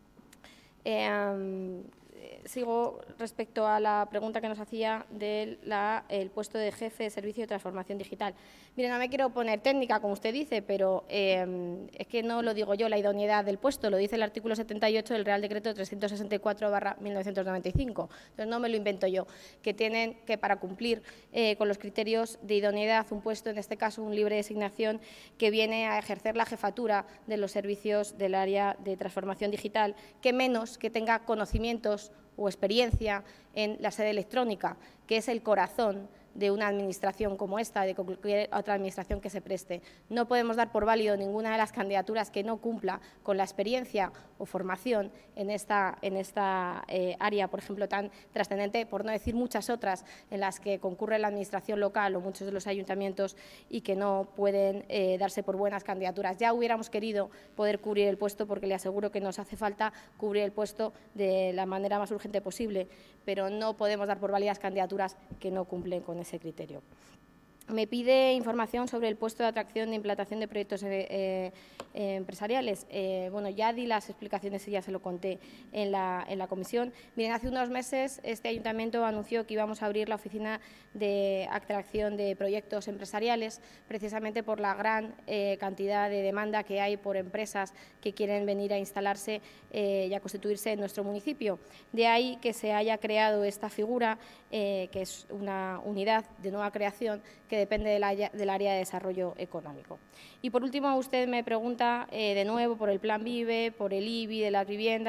Eh, sigo respecto a la pregunta que nos hacía del el puesto de jefe de servicio de transformación digital. Mire, no me quiero poner técnica, como usted dice, pero eh, es que no lo digo yo, la idoneidad del puesto, lo dice el artículo setenta y ocho del Real Decreto trescientos sesenta y cuatro barra mil novecientos noventa y cinco. Entonces, no me lo invento yo, que tienen que, para cumplir eh, con los criterios de idoneidad, un puesto, en este caso, un libre designación, que viene a ejercer la jefatura de los servicios del área de transformación digital, que menos que tenga conocimientos o experiencia en la sede electrónica, que es el corazón de una administración como esta, de cualquier otra administración que se preste. No podemos dar por válido ninguna de las candidaturas que no cumpla con la experiencia o formación en esta, en esta eh, área, por ejemplo, tan trascendente, por no decir muchas otras en las que concurre la administración local o muchos de los ayuntamientos y que no pueden eh, darse por buenas candidaturas. Ya hubiéramos querido poder cubrir el puesto porque le aseguro que nos hace falta cubrir el puesto de la manera más urgente posible, pero no podemos dar por válidas candidaturas que no cumplen con ese criterio. Me pide información sobre el puesto de atracción de implantación de proyectos eh, eh, empresariales. Eh, bueno, ya di las explicaciones y ya se lo conté en la, en la comisión. Miren, hace unos meses este ayuntamiento anunció que íbamos a abrir la oficina de atracción de proyectos empresariales, precisamente por la gran eh, cantidad de demanda que hay por empresas que quieren venir a instalarse eh, y a constituirse en nuestro municipio. De ahí que se haya creado esta figura, eh, que es una unidad de nueva creación que depende del área, del área de desarrollo económico. Y por último, usted me pregunta eh, de nuevo por el Plan Vive, por el I B I de las viviendas.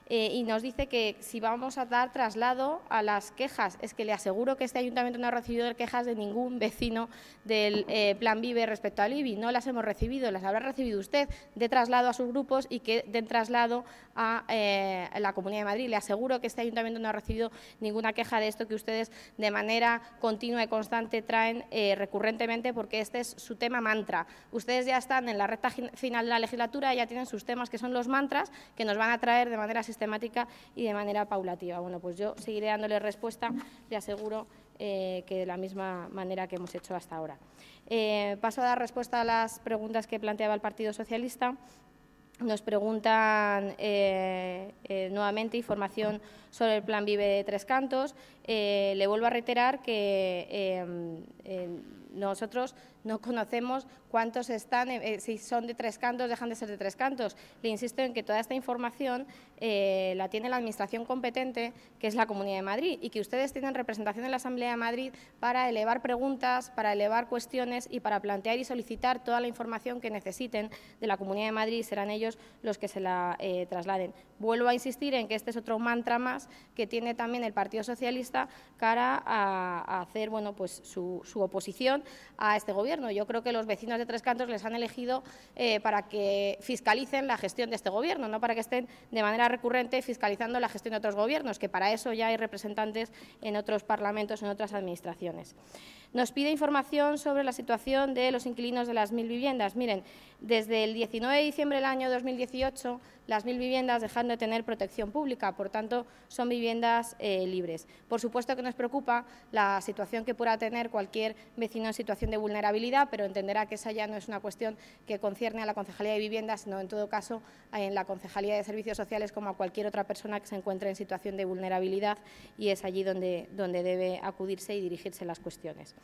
eh, y nos dice que si vamos a dar traslado a las quejas. Es que le aseguro que este ayuntamiento no ha recibido quejas de ningún vecino del eh, Plan Vive respecto al I B I. No las hemos recibido, las habrá recibido usted, de traslado a sus grupos y que den traslado a eh, la Comunidad de Madrid. Le aseguro que este ayuntamiento no ha recibido ninguna queja de esto que ustedes de manera continua y constante traen eh, recurrentemente, porque este es su tema mantra. Ustedes ya están en la recta final de la legislatura, ya tienen sus temas que son los mantras, que nos van a traer de manera sistemática y de manera paulativa. Bueno, pues yo seguiré dándole respuesta, le aseguro eh, que de la misma manera que hemos hecho hasta ahora. Eh, paso a dar respuesta a las preguntas que planteaba el Partido Socialista. Nos preguntan eh, eh, nuevamente información sobre el Plan Vive de Tres Cantos. Eh, le vuelvo a reiterar que eh, eh, nosotros no conocemos cuántos están, eh, si son de Tres Cantos, dejan de ser de Tres Cantos. Le insisto en que toda esta información eh, la tiene la Administración competente, que es la Comunidad de Madrid, y que ustedes tienen representación en la Asamblea de Madrid para elevar preguntas, para elevar cuestiones y para plantear y solicitar toda la información que necesiten de la Comunidad de Madrid, y serán ellos los que se la eh, trasladen. Vuelvo a insistir en que este es otro mantra más que tiene también el Partido Socialista cara a, a hacer bueno, pues su, su oposición a este Gobierno. Yo creo que los vecinos de Tres Cantos les han elegido eh, para que fiscalicen la gestión de este Gobierno, no para que estén de manera recurrente fiscalizando la gestión de otros Gobiernos, que para eso ya hay representantes en otros parlamentos, en otras administraciones. Nos pide información sobre la situación de los inquilinos de las mil viviendas. Miren, desde el diecinueve de diciembre del año dos mil dieciocho, las mil viviendas dejan de tener protección pública, por tanto, son viviendas eh, libres. Por supuesto que nos preocupa la situación que pueda tener cualquier vecino en situación de vulnerabilidad, pero entenderá que esa ya no es una cuestión que concierne a la Concejalía de Vivienda, sino en todo caso en la Concejalía de Servicios Sociales, como a cualquier otra persona que se encuentre en situación de vulnerabilidad, y es allí donde, donde debe acudirse y dirigirse las cuestiones.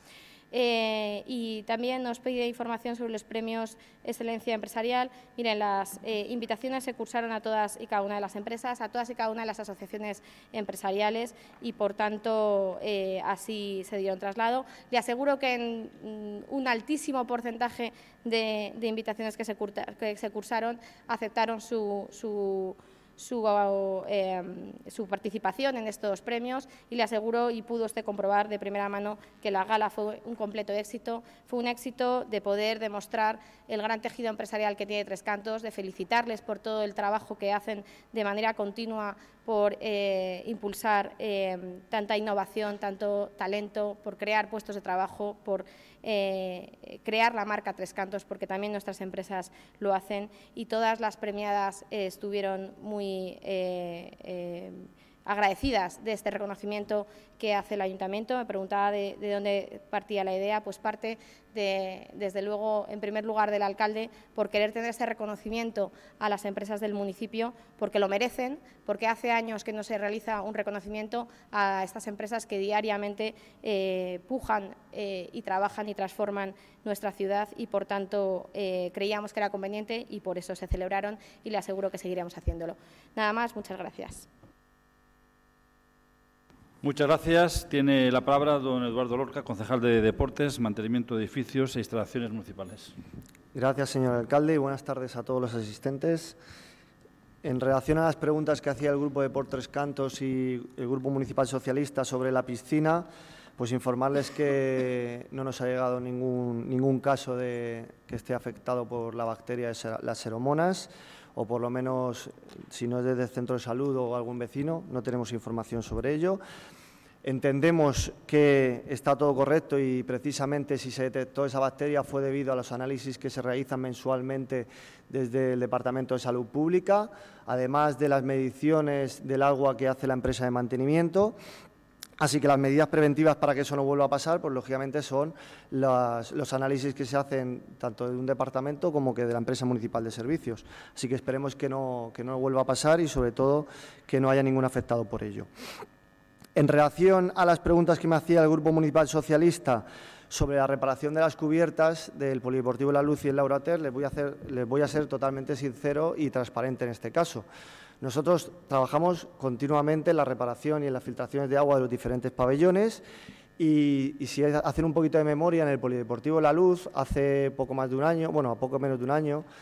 Eh, y también nos pide información sobre los premios Excelencia Empresarial. Miren, las eh, invitaciones se cursaron a todas y cada una de las empresas, a todas y cada una de las asociaciones empresariales, y, por tanto, eh, así se dieron traslado. Le aseguro que en mm, un altísimo porcentaje de, de invitaciones que se, curta, que se cursaron aceptaron su, su Su, eh, su participación en estos premios, y le aseguro, y pudo usted comprobar de primera mano, que la gala fue un completo éxito. Fue un éxito de poder demostrar el gran tejido empresarial que tiene Tres Cantos, de felicitarles por todo el trabajo que hacen de manera continua por eh, impulsar eh, tanta innovación, tanto talento, por crear puestos de trabajo, por eh, crear la marca Tres Cantos, porque también nuestras empresas lo hacen, y todas las premiadas eh, estuvieron muy eh, eh, agradecidas de este reconocimiento que hace el Ayuntamiento. Me preguntaba de, de dónde partía la idea. Pues parte, de, desde luego, en primer lugar, del alcalde, por querer tener ese reconocimiento a las empresas del municipio, porque lo merecen, porque hace años que no se realiza un reconocimiento a estas empresas que diariamente eh, pujan eh, y trabajan y transforman nuestra ciudad, y, por tanto, eh, creíamos que era conveniente y por eso se celebraron, y le aseguro que seguiremos haciéndolo. Nada más, muchas gracias. Muchas gracias. Tiene la palabra don Eduardo Lorca, concejal de Deportes, Mantenimiento de Edificios e Instalaciones Municipales. Gracias, señor alcalde, y buenas tardes a todos los asistentes. En relación a las preguntas que hacía el Grupo de por Tres Cantos y el Grupo Municipal Socialista sobre la piscina, pues informarles que no nos ha llegado ningún, ningún caso de que esté afectado por la bacteria de las seromonas, o por lo menos, si no es desde el centro de salud o algún vecino, no tenemos información sobre ello. Entendemos que está todo correcto, y precisamente si se detectó esa bacteria fue debido a los análisis que se realizan mensualmente desde el Departamento de Salud Pública, además de las mediciones del agua que hace la empresa de mantenimiento. Así que las medidas preventivas para que eso no vuelva a pasar, pues lógicamente son las, los análisis que se hacen tanto de un departamento como que de la empresa municipal de servicios. Así que esperemos que no, que no vuelva a pasar, y sobre todo que no haya ningún afectado por ello. En relación a las preguntas que me hacía el Grupo Municipal Socialista sobre la reparación de las cubiertas del Polideportivo La Luz y el Laurater, les voy a, hacer, les voy a ser totalmente sincero y transparente en este caso. Nosotros trabajamos continuamente en la reparación y en las filtraciones de agua de los diferentes pabellones, y, y si hacen un poquito de memoria, en el Polideportivo La Luz, hace poco más de un año, bueno, a poco menos de un año,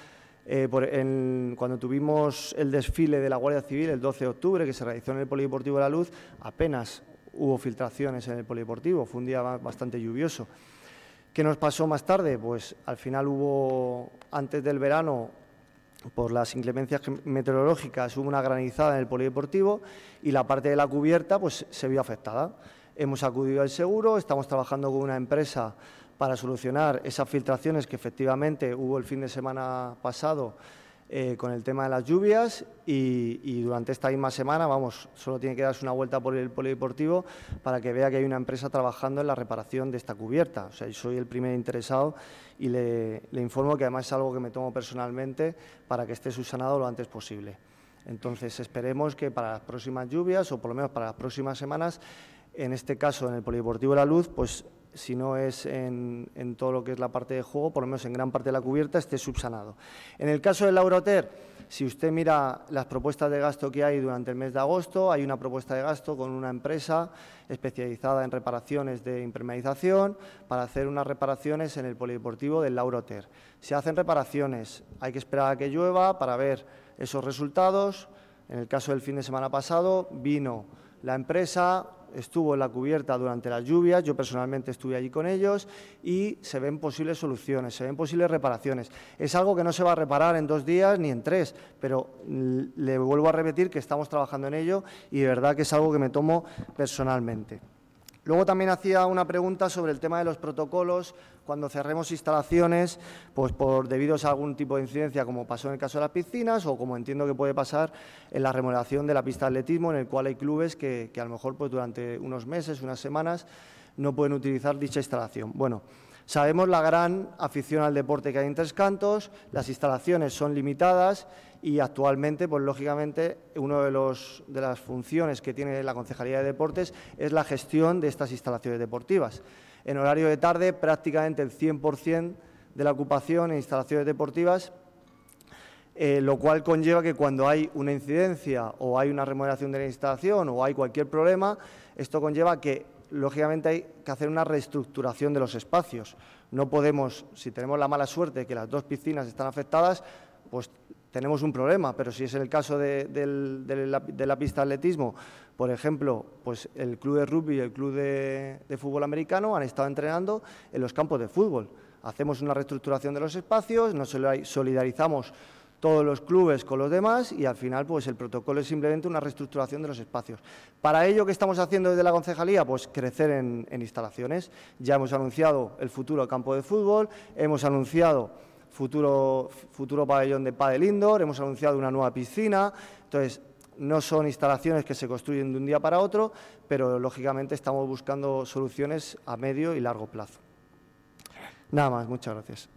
Eh, por, en, cuando tuvimos el desfile de la Guardia Civil el doce de octubre, que se realizó en el Polideportivo de la Luz, apenas hubo filtraciones en el Polideportivo, fue un día bastante lluvioso. ¿Qué nos pasó más tarde? Pues al final hubo, antes del verano, por las inclemencias meteorológicas, hubo una granizada en el Polideportivo y la parte de la cubierta pues, se vio afectada. Hemos acudido al seguro, estamos trabajando con una empresa para solucionar esas filtraciones que efectivamente hubo el fin de semana pasado eh, con el tema de las lluvias y, y durante esta misma semana, vamos, solo tiene que darse una vuelta por el Polideportivo para que vea que hay una empresa trabajando en la reparación de esta cubierta. O sea, yo soy el primer interesado y le, le informo que además es algo que me tomo personalmente para que esté subsanado lo antes posible. Entonces, esperemos que para las próximas lluvias o por lo menos para las próximas semanas, en este caso en el Polideportivo de la Luz, pues si no es en, en todo lo que es la parte de juego, por lo menos en gran parte de la cubierta esté subsanado. En el caso del Lauroter, si usted mira las propuestas de gasto que hay durante el mes de agosto, hay una propuesta de gasto con una empresa especializada en reparaciones de impermeabilización para hacer unas reparaciones en el Polideportivo del Lauroter. Se hacen reparaciones, hay que esperar a que llueva para ver esos resultados. En el caso del fin de semana pasado, vino la empresa, estuvo en la cubierta durante las lluvias, yo personalmente estuve allí con ellos y se ven posibles soluciones, se ven posibles reparaciones. Es algo que no se va a reparar en dos días ni en tres, pero le vuelvo a repetir que estamos trabajando en ello y de verdad que es algo que me tomo personalmente. Luego también hacía una pregunta sobre el tema de los protocolos cuando cerremos instalaciones, pues por debidos a algún tipo de incidencia, como pasó en el caso de las piscinas o como entiendo que puede pasar en la remodelación de la pista de atletismo, en el cual hay clubes que, que a lo mejor pues durante unos meses, unas semanas, no pueden utilizar dicha instalación. Bueno, sabemos la gran afición al deporte que hay en Tres Cantos, las instalaciones son limitadas y actualmente, pues lógicamente, una de, los, de las funciones que tiene la Concejalía de Deportes es la gestión de estas instalaciones deportivas. En horario de tarde, prácticamente el cien por cien de la ocupación en instalaciones deportivas, eh, lo cual conlleva que cuando hay una incidencia o hay una remodelación de la instalación o hay cualquier problema, esto conlleva que, lógicamente, hay que hacer una reestructuración de los espacios. No podemos, si tenemos la mala suerte de que las dos piscinas están afectadas, pues tenemos un problema, pero si es el caso de, de, de, la, de la pista de atletismo, por ejemplo, pues el club de rugby y el club de, de fútbol americano han estado entrenando en los campos de fútbol. Hacemos una reestructuración de los espacios, nos solidarizamos todos los clubes con los demás y al final pues el protocolo es simplemente una reestructuración de los espacios. Para ello, ¿qué estamos haciendo desde la concejalía? Pues crecer en, en instalaciones. Ya hemos anunciado el futuro campo de fútbol, hemos anunciado futuro, futuro pabellón de pádel indoor, hemos anunciado una nueva piscina. Entonces, no son instalaciones que se construyen de un día para otro, pero lógicamente estamos buscando soluciones a medio y largo plazo. Nada más, muchas gracias.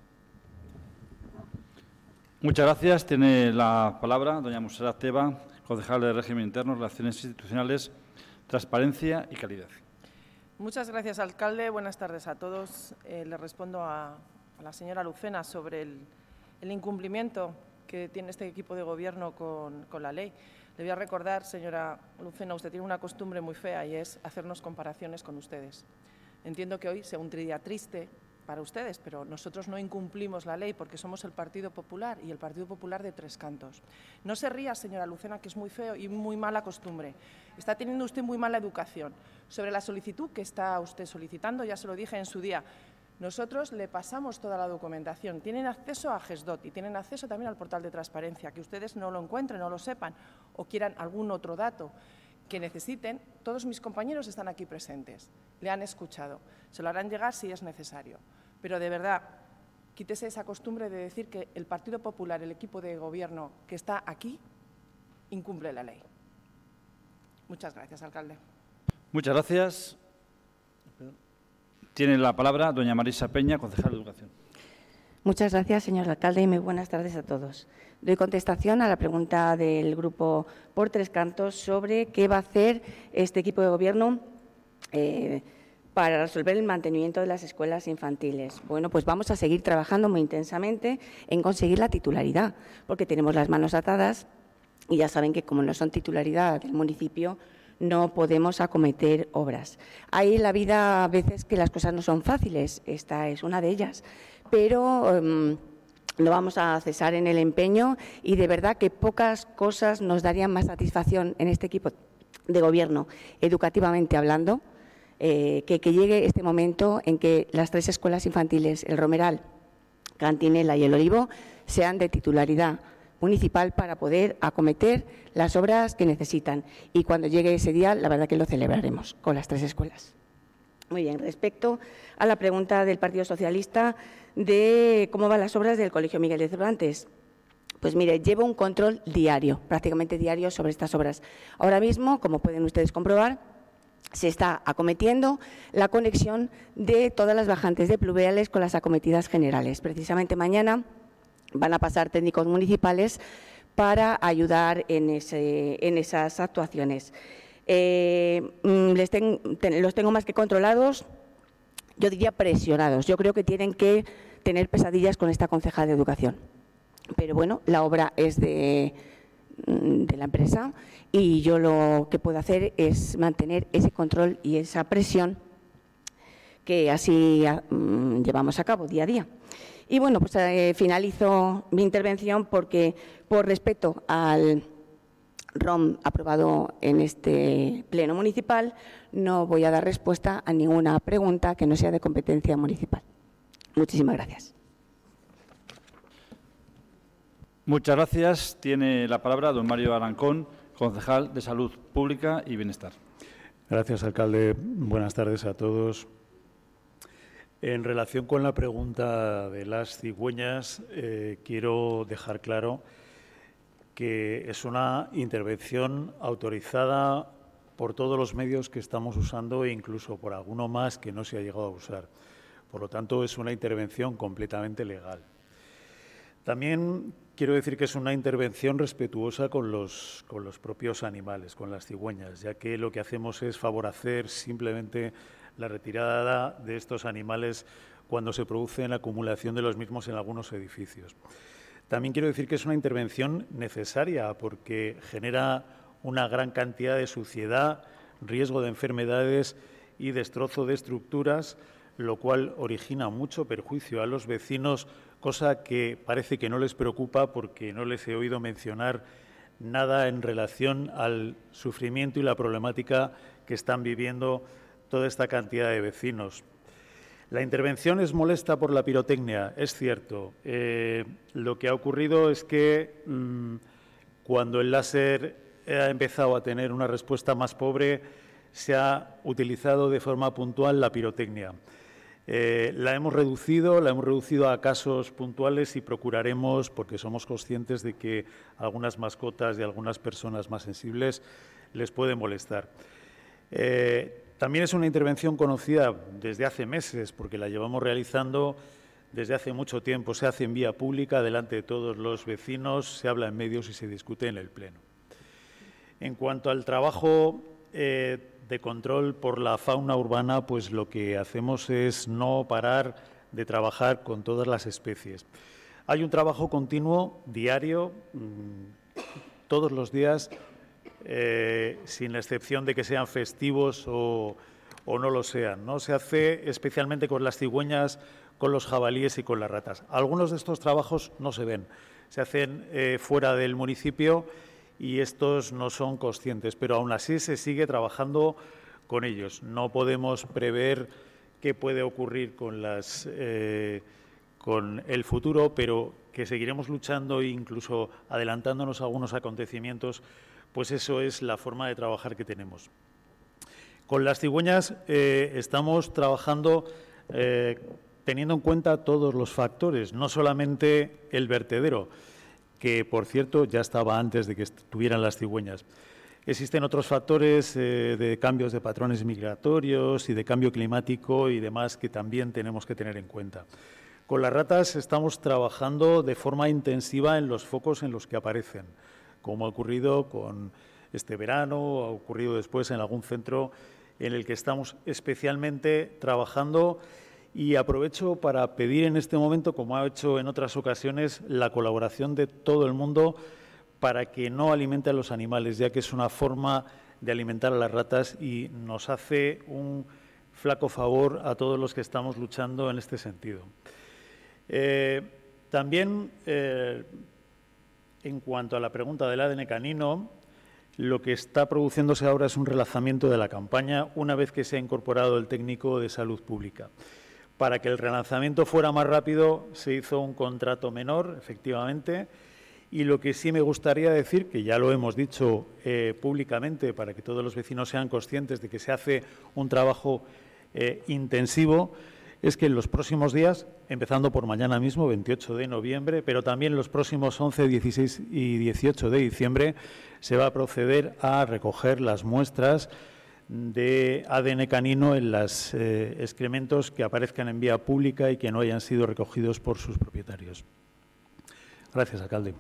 Muchas gracias. Tiene la palabra doña Montserrat Teba, concejal de Régimen Interno, Relaciones Institucionales, Transparencia y Calidad. Muchas gracias, alcalde. Buenas tardes a todos. Eh, le respondo a, a la señora Lucena sobre el, el incumplimiento que tiene este equipo de gobierno con, con la ley. Le voy a recordar, señora Lucena, usted tiene una costumbre muy fea y es hacernos comparaciones con ustedes. Entiendo que hoy sea un día triste para ustedes, pero nosotros no incumplimos la ley porque somos el Partido Popular y el Partido Popular de Tres Cantos. No se ría, señora Lucena, que es muy feo y muy mala costumbre. Está teniendo usted muy mala educación. Sobre la solicitud que está usted solicitando, ya se lo dije en su día, nosotros le pasamos toda la documentación. Tienen acceso a GESDOT y tienen acceso también al portal de transparencia. Que ustedes no lo encuentren, no lo sepan o quieran algún otro dato que necesiten, todos mis compañeros están aquí presentes. Le han escuchado. Se lo harán llegar si es necesario. Pero de verdad, quítese esa costumbre de decir que el Partido Popular, el equipo de gobierno que está aquí, incumple la ley. Muchas gracias, alcalde. Muchas gracias. Tiene la palabra doña Marisa Peña, concejal de Educación. Muchas gracias, señor alcalde, y muy buenas tardes a todos. Doy contestación a la pregunta del Grupo Por Tres Cantos sobre qué va a hacer este equipo de gobierno eh, para resolver el mantenimiento de las escuelas infantiles. Bueno, pues vamos a seguir trabajando muy intensamente en conseguir la titularidad, porque tenemos las manos atadas y ya saben que como no son titularidad del municipio, no podemos acometer obras. Hay en la vida a veces que las cosas no son fáciles, esta es una de ellas, pero um, no vamos a cesar en el empeño y de verdad que pocas cosas nos darían más satisfacción en este equipo de Gobierno, educativamente hablando, eh, que, que llegue este momento en que las tres escuelas infantiles, el Romeral, Cantinela y el Olivo, sean de titularidad municipal para poder acometer las obras que necesitan. Y cuando llegue ese día, la verdad que lo celebraremos con las tres escuelas. Muy bien, respecto a la pregunta del Partido Socialista de cómo van las obras del Colegio Miguel de Cervantes. Pues mire, llevo un control diario, prácticamente diario, sobre estas obras. Ahora mismo, como pueden ustedes comprobar, se está acometiendo la conexión de todas las bajantes de pluviales con las acometidas generales. Precisamente mañana van a pasar técnicos municipales para ayudar en, ese, en esas actuaciones. Eh, les ten, ten, los tengo más que controlados, yo diría presionados. Yo creo que tienen que tener pesadillas con esta concejal de Educación. Pero bueno, la obra es de, de la empresa y yo lo que puedo hacer es mantener ese control y esa presión que así um, llevamos a cabo día a día. Y bueno, pues eh, finalizo mi intervención porque, por respeto al R O M aprobado en este pleno municipal, no voy a dar respuesta a ninguna pregunta que no sea de competencia municipal. Muchísimas gracias. Muchas gracias. Tiene la palabra don Mario Arancón, concejal de Salud Pública y Bienestar. Gracias, alcalde. Buenas tardes a todos. En relación con la pregunta de las cigüeñas, eh, quiero dejar claro que es una intervención autorizada por todos los medios que estamos usando e incluso por alguno más que no se ha llegado a usar. Por lo tanto, es una intervención completamente legal. También quiero decir que es una intervención respetuosa con los, con los propios animales, con las cigüeñas, ya que lo que hacemos es favorecer simplemente la retirada de estos animales cuando se produce la acumulación de los mismos en algunos edificios. También quiero decir que es una intervención necesaria porque genera una gran cantidad de suciedad, riesgo de enfermedades y destrozo de estructuras, lo cual origina mucho perjuicio a los vecinos, cosa que parece que no les preocupa porque no les he oído mencionar nada en relación al sufrimiento y la problemática que están viviendo toda esta cantidad de vecinos. La intervención es molesta por la pirotecnia, es cierto. Eh, lo que ha ocurrido es que mmm, cuando el láser ha empezado a tener una respuesta más pobre, se ha utilizado de forma puntual la pirotecnia. Eh, la hemos reducido, la hemos reducido a casos puntuales y procuraremos, porque somos conscientes de que algunas mascotas de algunas personas más sensibles les puede molestar. Eh, También es una intervención conocida desde hace meses, porque la llevamos realizando desde hace mucho tiempo. Se hace en vía pública, delante de todos los vecinos, se habla en medios y se discute en el Pleno. En cuanto al trabajo eh, de control por la fauna urbana, pues lo que hacemos es no parar de trabajar con todas las especies. Hay un trabajo continuo, diario, mmm, todos los días, Eh, sin excepción de que sean festivos o, o no lo sean, ¿no? Se hace especialmente con las cigüeñas, con los jabalíes y con las ratas. Algunos de estos trabajos no se ven, se hacen eh, fuera del municipio y estos no son conscientes, pero aún así se sigue trabajando con ellos. No podemos prever qué puede ocurrir con, las, eh, con el futuro, pero que seguiremos luchando e incluso adelantándonos a algunos acontecimientos. Pues eso es la forma de trabajar que tenemos. Con las cigüeñas eh, estamos trabajando eh, teniendo en cuenta todos los factores, no solamente el vertedero, que, por cierto, ya estaba antes de que estuvieran las cigüeñas. Existen otros factores eh, de cambios de patrones migratorios y de cambio climático y demás que también tenemos que tener en cuenta. Con las ratas estamos trabajando de forma intensiva en los focos en los que aparecen, como ha ocurrido con este verano, ha ocurrido después en algún centro en el que estamos especialmente trabajando, y aprovecho para pedir en este momento, como ha hecho en otras ocasiones, la colaboración de todo el mundo para que no alimente a los animales, ya que es una forma de alimentar a las ratas y nos hace un flaco favor a todos los que estamos luchando en este sentido. Eh, También, eh, en cuanto a la pregunta del A D N canino, lo que está produciéndose ahora es un relanzamiento de la campaña una vez que se ha incorporado el técnico de salud pública. Para que el relanzamiento fuera más rápido, se hizo un contrato menor, efectivamente, y lo que sí me gustaría decir, que ya lo hemos dicho eh, públicamente para que todos los vecinos sean conscientes de que se hace un trabajo eh, intensivo, es que en los próximos días, empezando por mañana mismo, veintiocho de noviembre, pero también los próximos once, dieciséis y dieciocho de diciembre, se va a proceder a recoger las muestras de A D N canino en los eh, excrementos que aparezcan en vía pública y que no hayan sido recogidos por sus propietarios. Gracias, alcalde.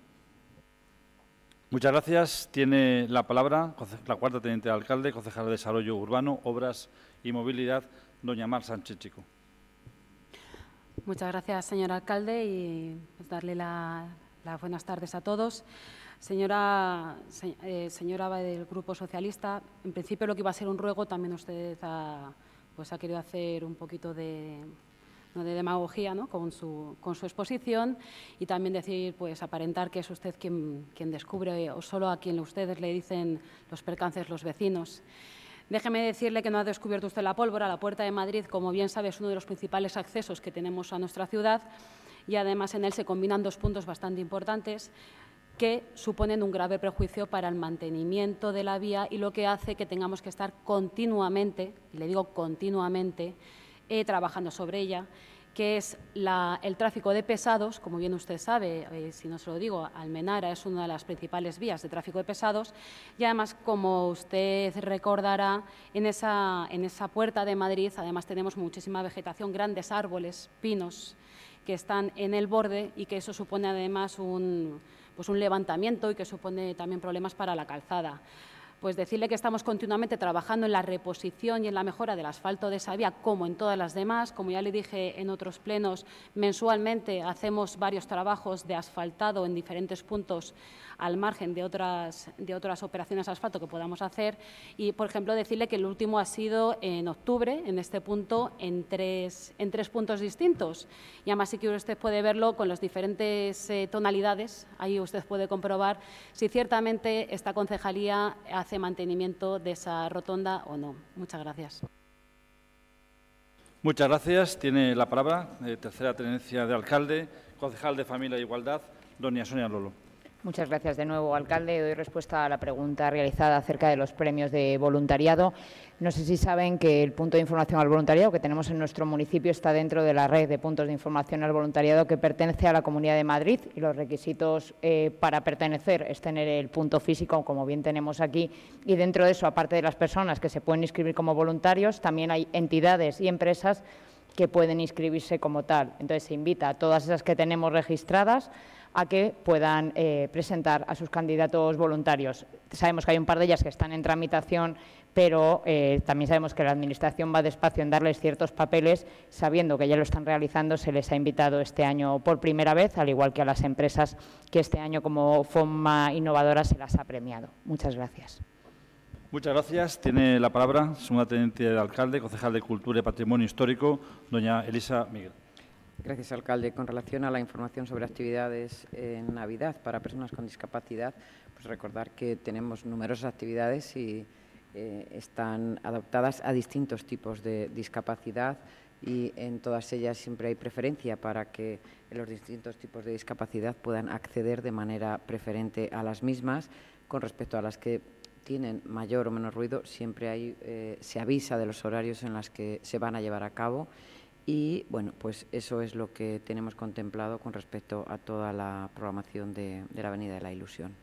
Muchas gracias. Tiene la palabra la cuarta teniente de alcalde, concejala de Desarrollo Urbano, Obras y Movilidad, doña Mar Sánchez Chico. Muchas gracias, señor alcalde, y pues, darle las la buenas tardes a todos. Señora, se, eh, señora del Grupo Socialista, en principio lo que iba a ser un ruego, también usted ha, pues, ha querido hacer un poquito de, ¿no? de demagogía, ¿no? con, su, con su exposición, y también decir, pues aparentar que es usted quien, quien descubre, o solo a quien ustedes le dicen los percances los vecinos. Déjeme decirle que no ha descubierto usted la pólvora. La Puerta de Madrid, como bien sabe, es uno de los principales accesos que tenemos a nuestra ciudad, y además en él se combinan dos puntos bastante importantes que suponen un grave perjuicio para el mantenimiento de la vía y lo que hace que tengamos que estar continuamente, y le digo continuamente, eh, trabajando sobre ella, que es la, el tráfico de pesados. Como bien usted sabe, eh, si no se lo digo, Almenara es una de las principales vías de tráfico de pesados, y además, como usted recordará, en esa, en esa Puerta de Madrid además tenemos muchísima vegetación, grandes árboles, pinos, que están en el borde, y que eso supone además un, pues un levantamiento y que supone también problemas para la calzada. Pues decirle que estamos continuamente trabajando en la reposición y en la mejora del asfalto de esa vía, como en todas las demás. Como ya le dije en otros plenos, mensualmente hacemos varios trabajos de asfaltado en diferentes puntos al margen de otras, de otras operaciones de asfalto que podamos hacer. Y, por ejemplo, decirle que el último ha sido en octubre, en este punto, en tres, en tres puntos distintos. Y además, sí que usted puede verlo con las diferentes eh, tonalidades. Ahí usted puede comprobar si ciertamente esta concejalía hace mantenimiento de esa rotonda o no. Muchas gracias. Muchas gracias. Tiene la palabra, eh, tercera tenencia de alcalde, concejal de Familia e Igualdad, doña Sonia Lolo. Muchas gracias de nuevo, alcalde. Doy respuesta a la pregunta realizada acerca de los premios de voluntariado. No sé si saben que el punto de información al voluntariado que tenemos en nuestro municipio está dentro de la red de puntos de información al voluntariado que pertenece a la Comunidad de Madrid, y los requisitos eh, para pertenecer es tener el punto físico, como bien tenemos aquí, y dentro de eso, aparte de las personas que se pueden inscribir como voluntarios, también hay entidades y empresas que pueden inscribirse como tal. Entonces, se invita a todas esas que tenemos registradas a que puedan eh, presentar a sus candidatos voluntarios. Sabemos que hay un par de ellas que están en tramitación, pero eh, también sabemos que la Administración va despacio en darles ciertos papeles. Sabiendo que ya lo están realizando, se les ha invitado este año por primera vez, al igual que a las empresas que este año, como forma innovadora, se las ha premiado. Muchas gracias. Muchas gracias. Tiene la palabra, segunda teniente de alcalde, concejal de Cultura y Patrimonio Histórico, doña Elisa Miguel. Gracias, alcalde. Con relación a la información sobre actividades en Navidad para personas con discapacidad, pues recordar que tenemos numerosas actividades y eh, están adaptadas a distintos tipos de discapacidad, y en todas ellas siempre hay preferencia para que los distintos tipos de discapacidad puedan acceder de manera preferente a las mismas. Con respecto a las que tienen mayor o menor ruido, siempre hay, eh, se avisa de los horarios en los que se van a llevar a cabo. Y, bueno, pues eso es lo que tenemos contemplado con respecto a toda la programación de, de la Avenida de la Ilusión.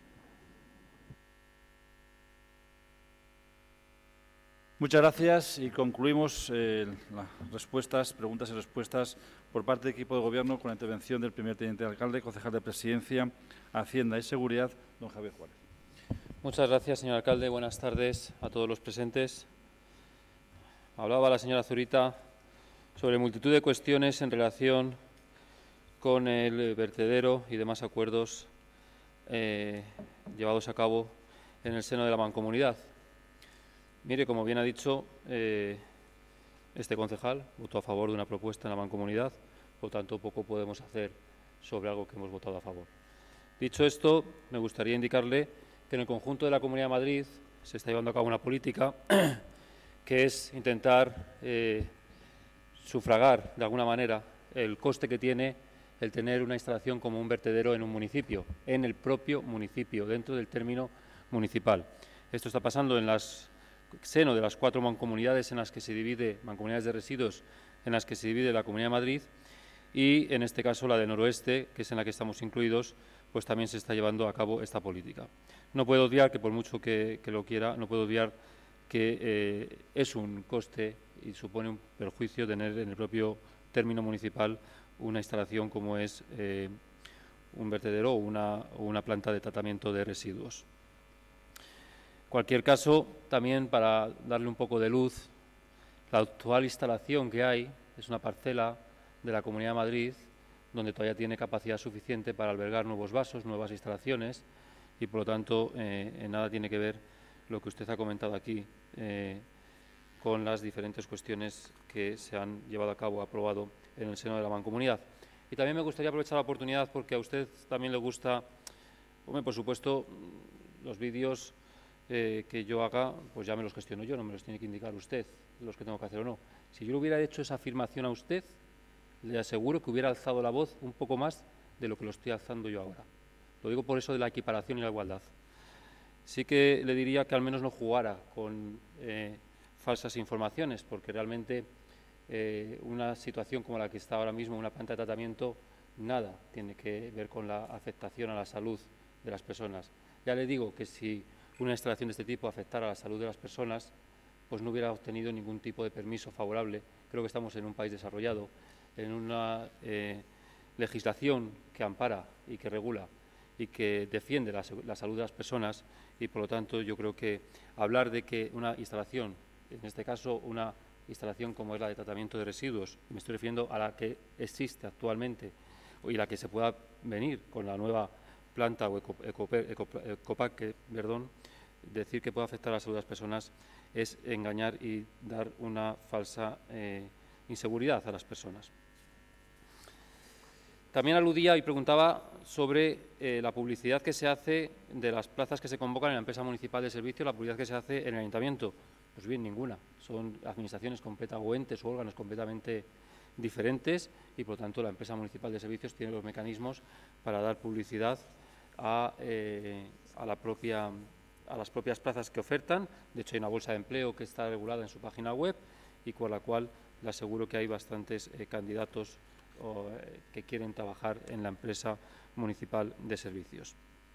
Muchas gracias, y concluimos eh, las respuestas, preguntas y respuestas por parte del equipo de Gobierno con la intervención del primer teniente de alcalde, concejal de Presidencia, Hacienda y Seguridad, don Javier Juárez. Muchas gracias, señor alcalde. Buenas tardes a todos los presentes. Hablaba la señora Zurita sobre multitud de cuestiones en relación con el vertedero y demás acuerdos eh, llevados a cabo en el seno de la Mancomunidad. Mire, como bien ha dicho, eh, este concejal votó a favor de una propuesta en la Mancomunidad, por tanto poco podemos hacer sobre algo que hemos votado a favor. Dicho esto, me gustaría indicarle que en el conjunto de la Comunidad de Madrid se está llevando a cabo una política que es intentar eh, sufragar, de alguna manera, el coste que tiene el tener una instalación como un vertedero en un municipio, en el propio municipio, dentro del término municipal. Esto está pasando en el seno de las cuatro mancomunidades en las que se divide, mancomunidades de residuos, en las que se divide la Comunidad de Madrid, y en este caso la de Noroeste, que es en la que estamos incluidos, pues también se está llevando a cabo esta política. No puedo obviar, que por mucho que, que lo quiera, no puedo obviar que eh, es un coste y supone un perjuicio tener en el propio término municipal una instalación como es eh, un vertedero o una, o una planta de tratamiento de residuos. En cualquier caso, también para darle un poco de luz, la actual instalación que hay es una parcela de la Comunidad de Madrid donde todavía tiene capacidad suficiente para albergar nuevos vasos, nuevas instalaciones y, por lo tanto, eh, en nada tiene que ver lo que usted ha comentado aquí eh, con las diferentes cuestiones que se han llevado a cabo, aprobado en el seno de la mancomunidad. Y también me gustaría aprovechar la oportunidad porque a usted también le gusta, hombre, por supuesto, los vídeos eh, que yo haga, pues ya me los gestiono yo, no me los tiene que indicar usted, los que tengo que hacer o no. Si yo le hubiera hecho esa afirmación a usted, le aseguro que hubiera alzado la voz un poco más de lo que lo estoy alzando yo ahora. Lo digo por eso de la equiparación y la igualdad. Sí que le diría que al menos no jugara con eh, falsas informaciones, porque realmente eh, una situación como la que está ahora mismo, una planta de tratamiento, nada tiene que ver con la afectación a la salud de las personas. Ya le digo que si una instalación de este tipo afectara a la salud de las personas, pues no hubiera obtenido ningún tipo de permiso favorable. Creo que estamos en un país desarrollado, en una eh, legislación que ampara y que regula y que defiende la, la salud de las personas, y por lo tanto yo creo que hablar de que una instalación, en este caso una instalación como es la de tratamiento de residuos, me estoy refiriendo a la que existe actualmente y la que se pueda venir con la nueva planta o eco, eco, eco, ecopack, perdón, decir que puede afectar a la salud de las personas es engañar y dar una falsa eh, inseguridad a las personas. También aludía y preguntaba sobre eh, la publicidad que se hace de las plazas que se convocan en la empresa municipal de servicio, la publicidad que se hace en el ayuntamiento. Pues bien, ninguna. Son administraciones completas o entes o órganos completamente diferentes y, por lo tanto, la empresa municipal de servicios tiene los mecanismos para dar publicidad a, eh, a, la propia, a las propias plazas que ofertan. De hecho, hay una bolsa de empleo que está regulada en su página web y con la cual le aseguro que hay bastantes eh, candidatos o, eh, que quieren trabajar en la empresa municipal de servicios.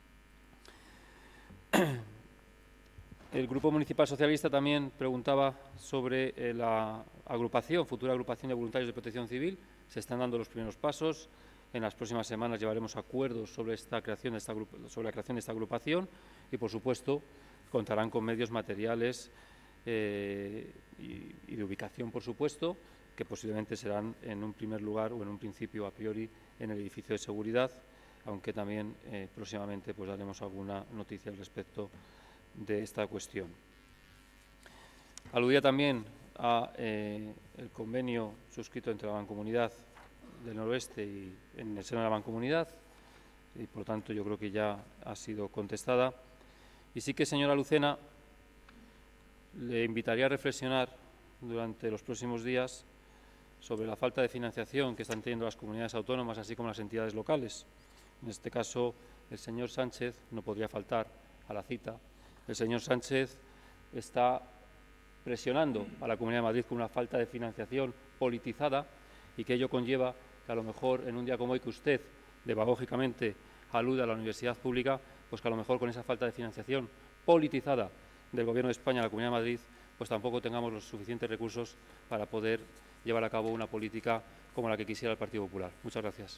El Grupo Municipal Socialista también preguntaba sobre eh, la agrupación, futura agrupación de voluntarios de protección civil. Se están dando los primeros pasos. En las próximas semanas llevaremos acuerdos sobre, esta creación de esta, sobre la creación de esta agrupación y, por supuesto, contarán con medios materiales eh, y, y de ubicación, por supuesto, que posiblemente serán en un primer lugar o en un principio a priori en el edificio de seguridad, aunque también eh, próximamente pues, daremos alguna noticia al respecto de esta cuestión. Aludía también a eh, el convenio suscrito entre la Mancomunidad del Noroeste y en el seno de la Mancomunidad, y por lo tanto yo creo que ya ha sido contestada. Y sí que, señora Lucena, le invitaría a reflexionar durante los próximos días sobre la falta de financiación que están teniendo las comunidades autónomas, así como las entidades locales. En este caso, el señor Sánchez no podría faltar a la cita. El señor Sánchez está presionando a la Comunidad de Madrid con una falta de financiación politizada y que ello conlleva que a lo mejor en un día como hoy que usted demagógicamente alude a la universidad pública, pues que a lo mejor con esa falta de financiación politizada del Gobierno de España a la Comunidad de Madrid, pues tampoco tengamos los suficientes recursos para poder llevar a cabo una política como la que quisiera el Partido Popular. Muchas gracias.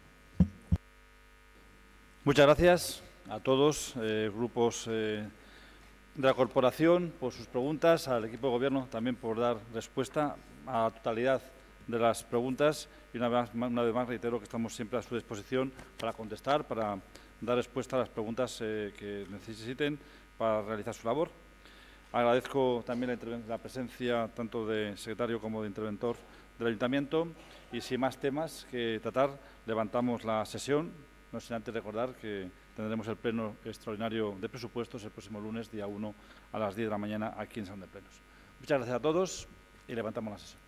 Muchas gracias a todos, eh, grupos eh, de la corporación, por sus preguntas, al equipo de Gobierno también por dar respuesta a la totalidad de las preguntas y una vez más, una vez más reitero que estamos siempre a su disposición para contestar, para dar respuesta a las preguntas eh, que necesiten para realizar su labor. Agradezco también la, la presencia tanto de secretario como de interventor del Ayuntamiento y sin más temas que tratar, levantamos la sesión, no sin antes recordar que tendremos el pleno extraordinario de presupuestos el próximo lunes, día uno, a las diez de la mañana, aquí en Salón de Plenos. Muchas gracias a todos y levantamos la sesión.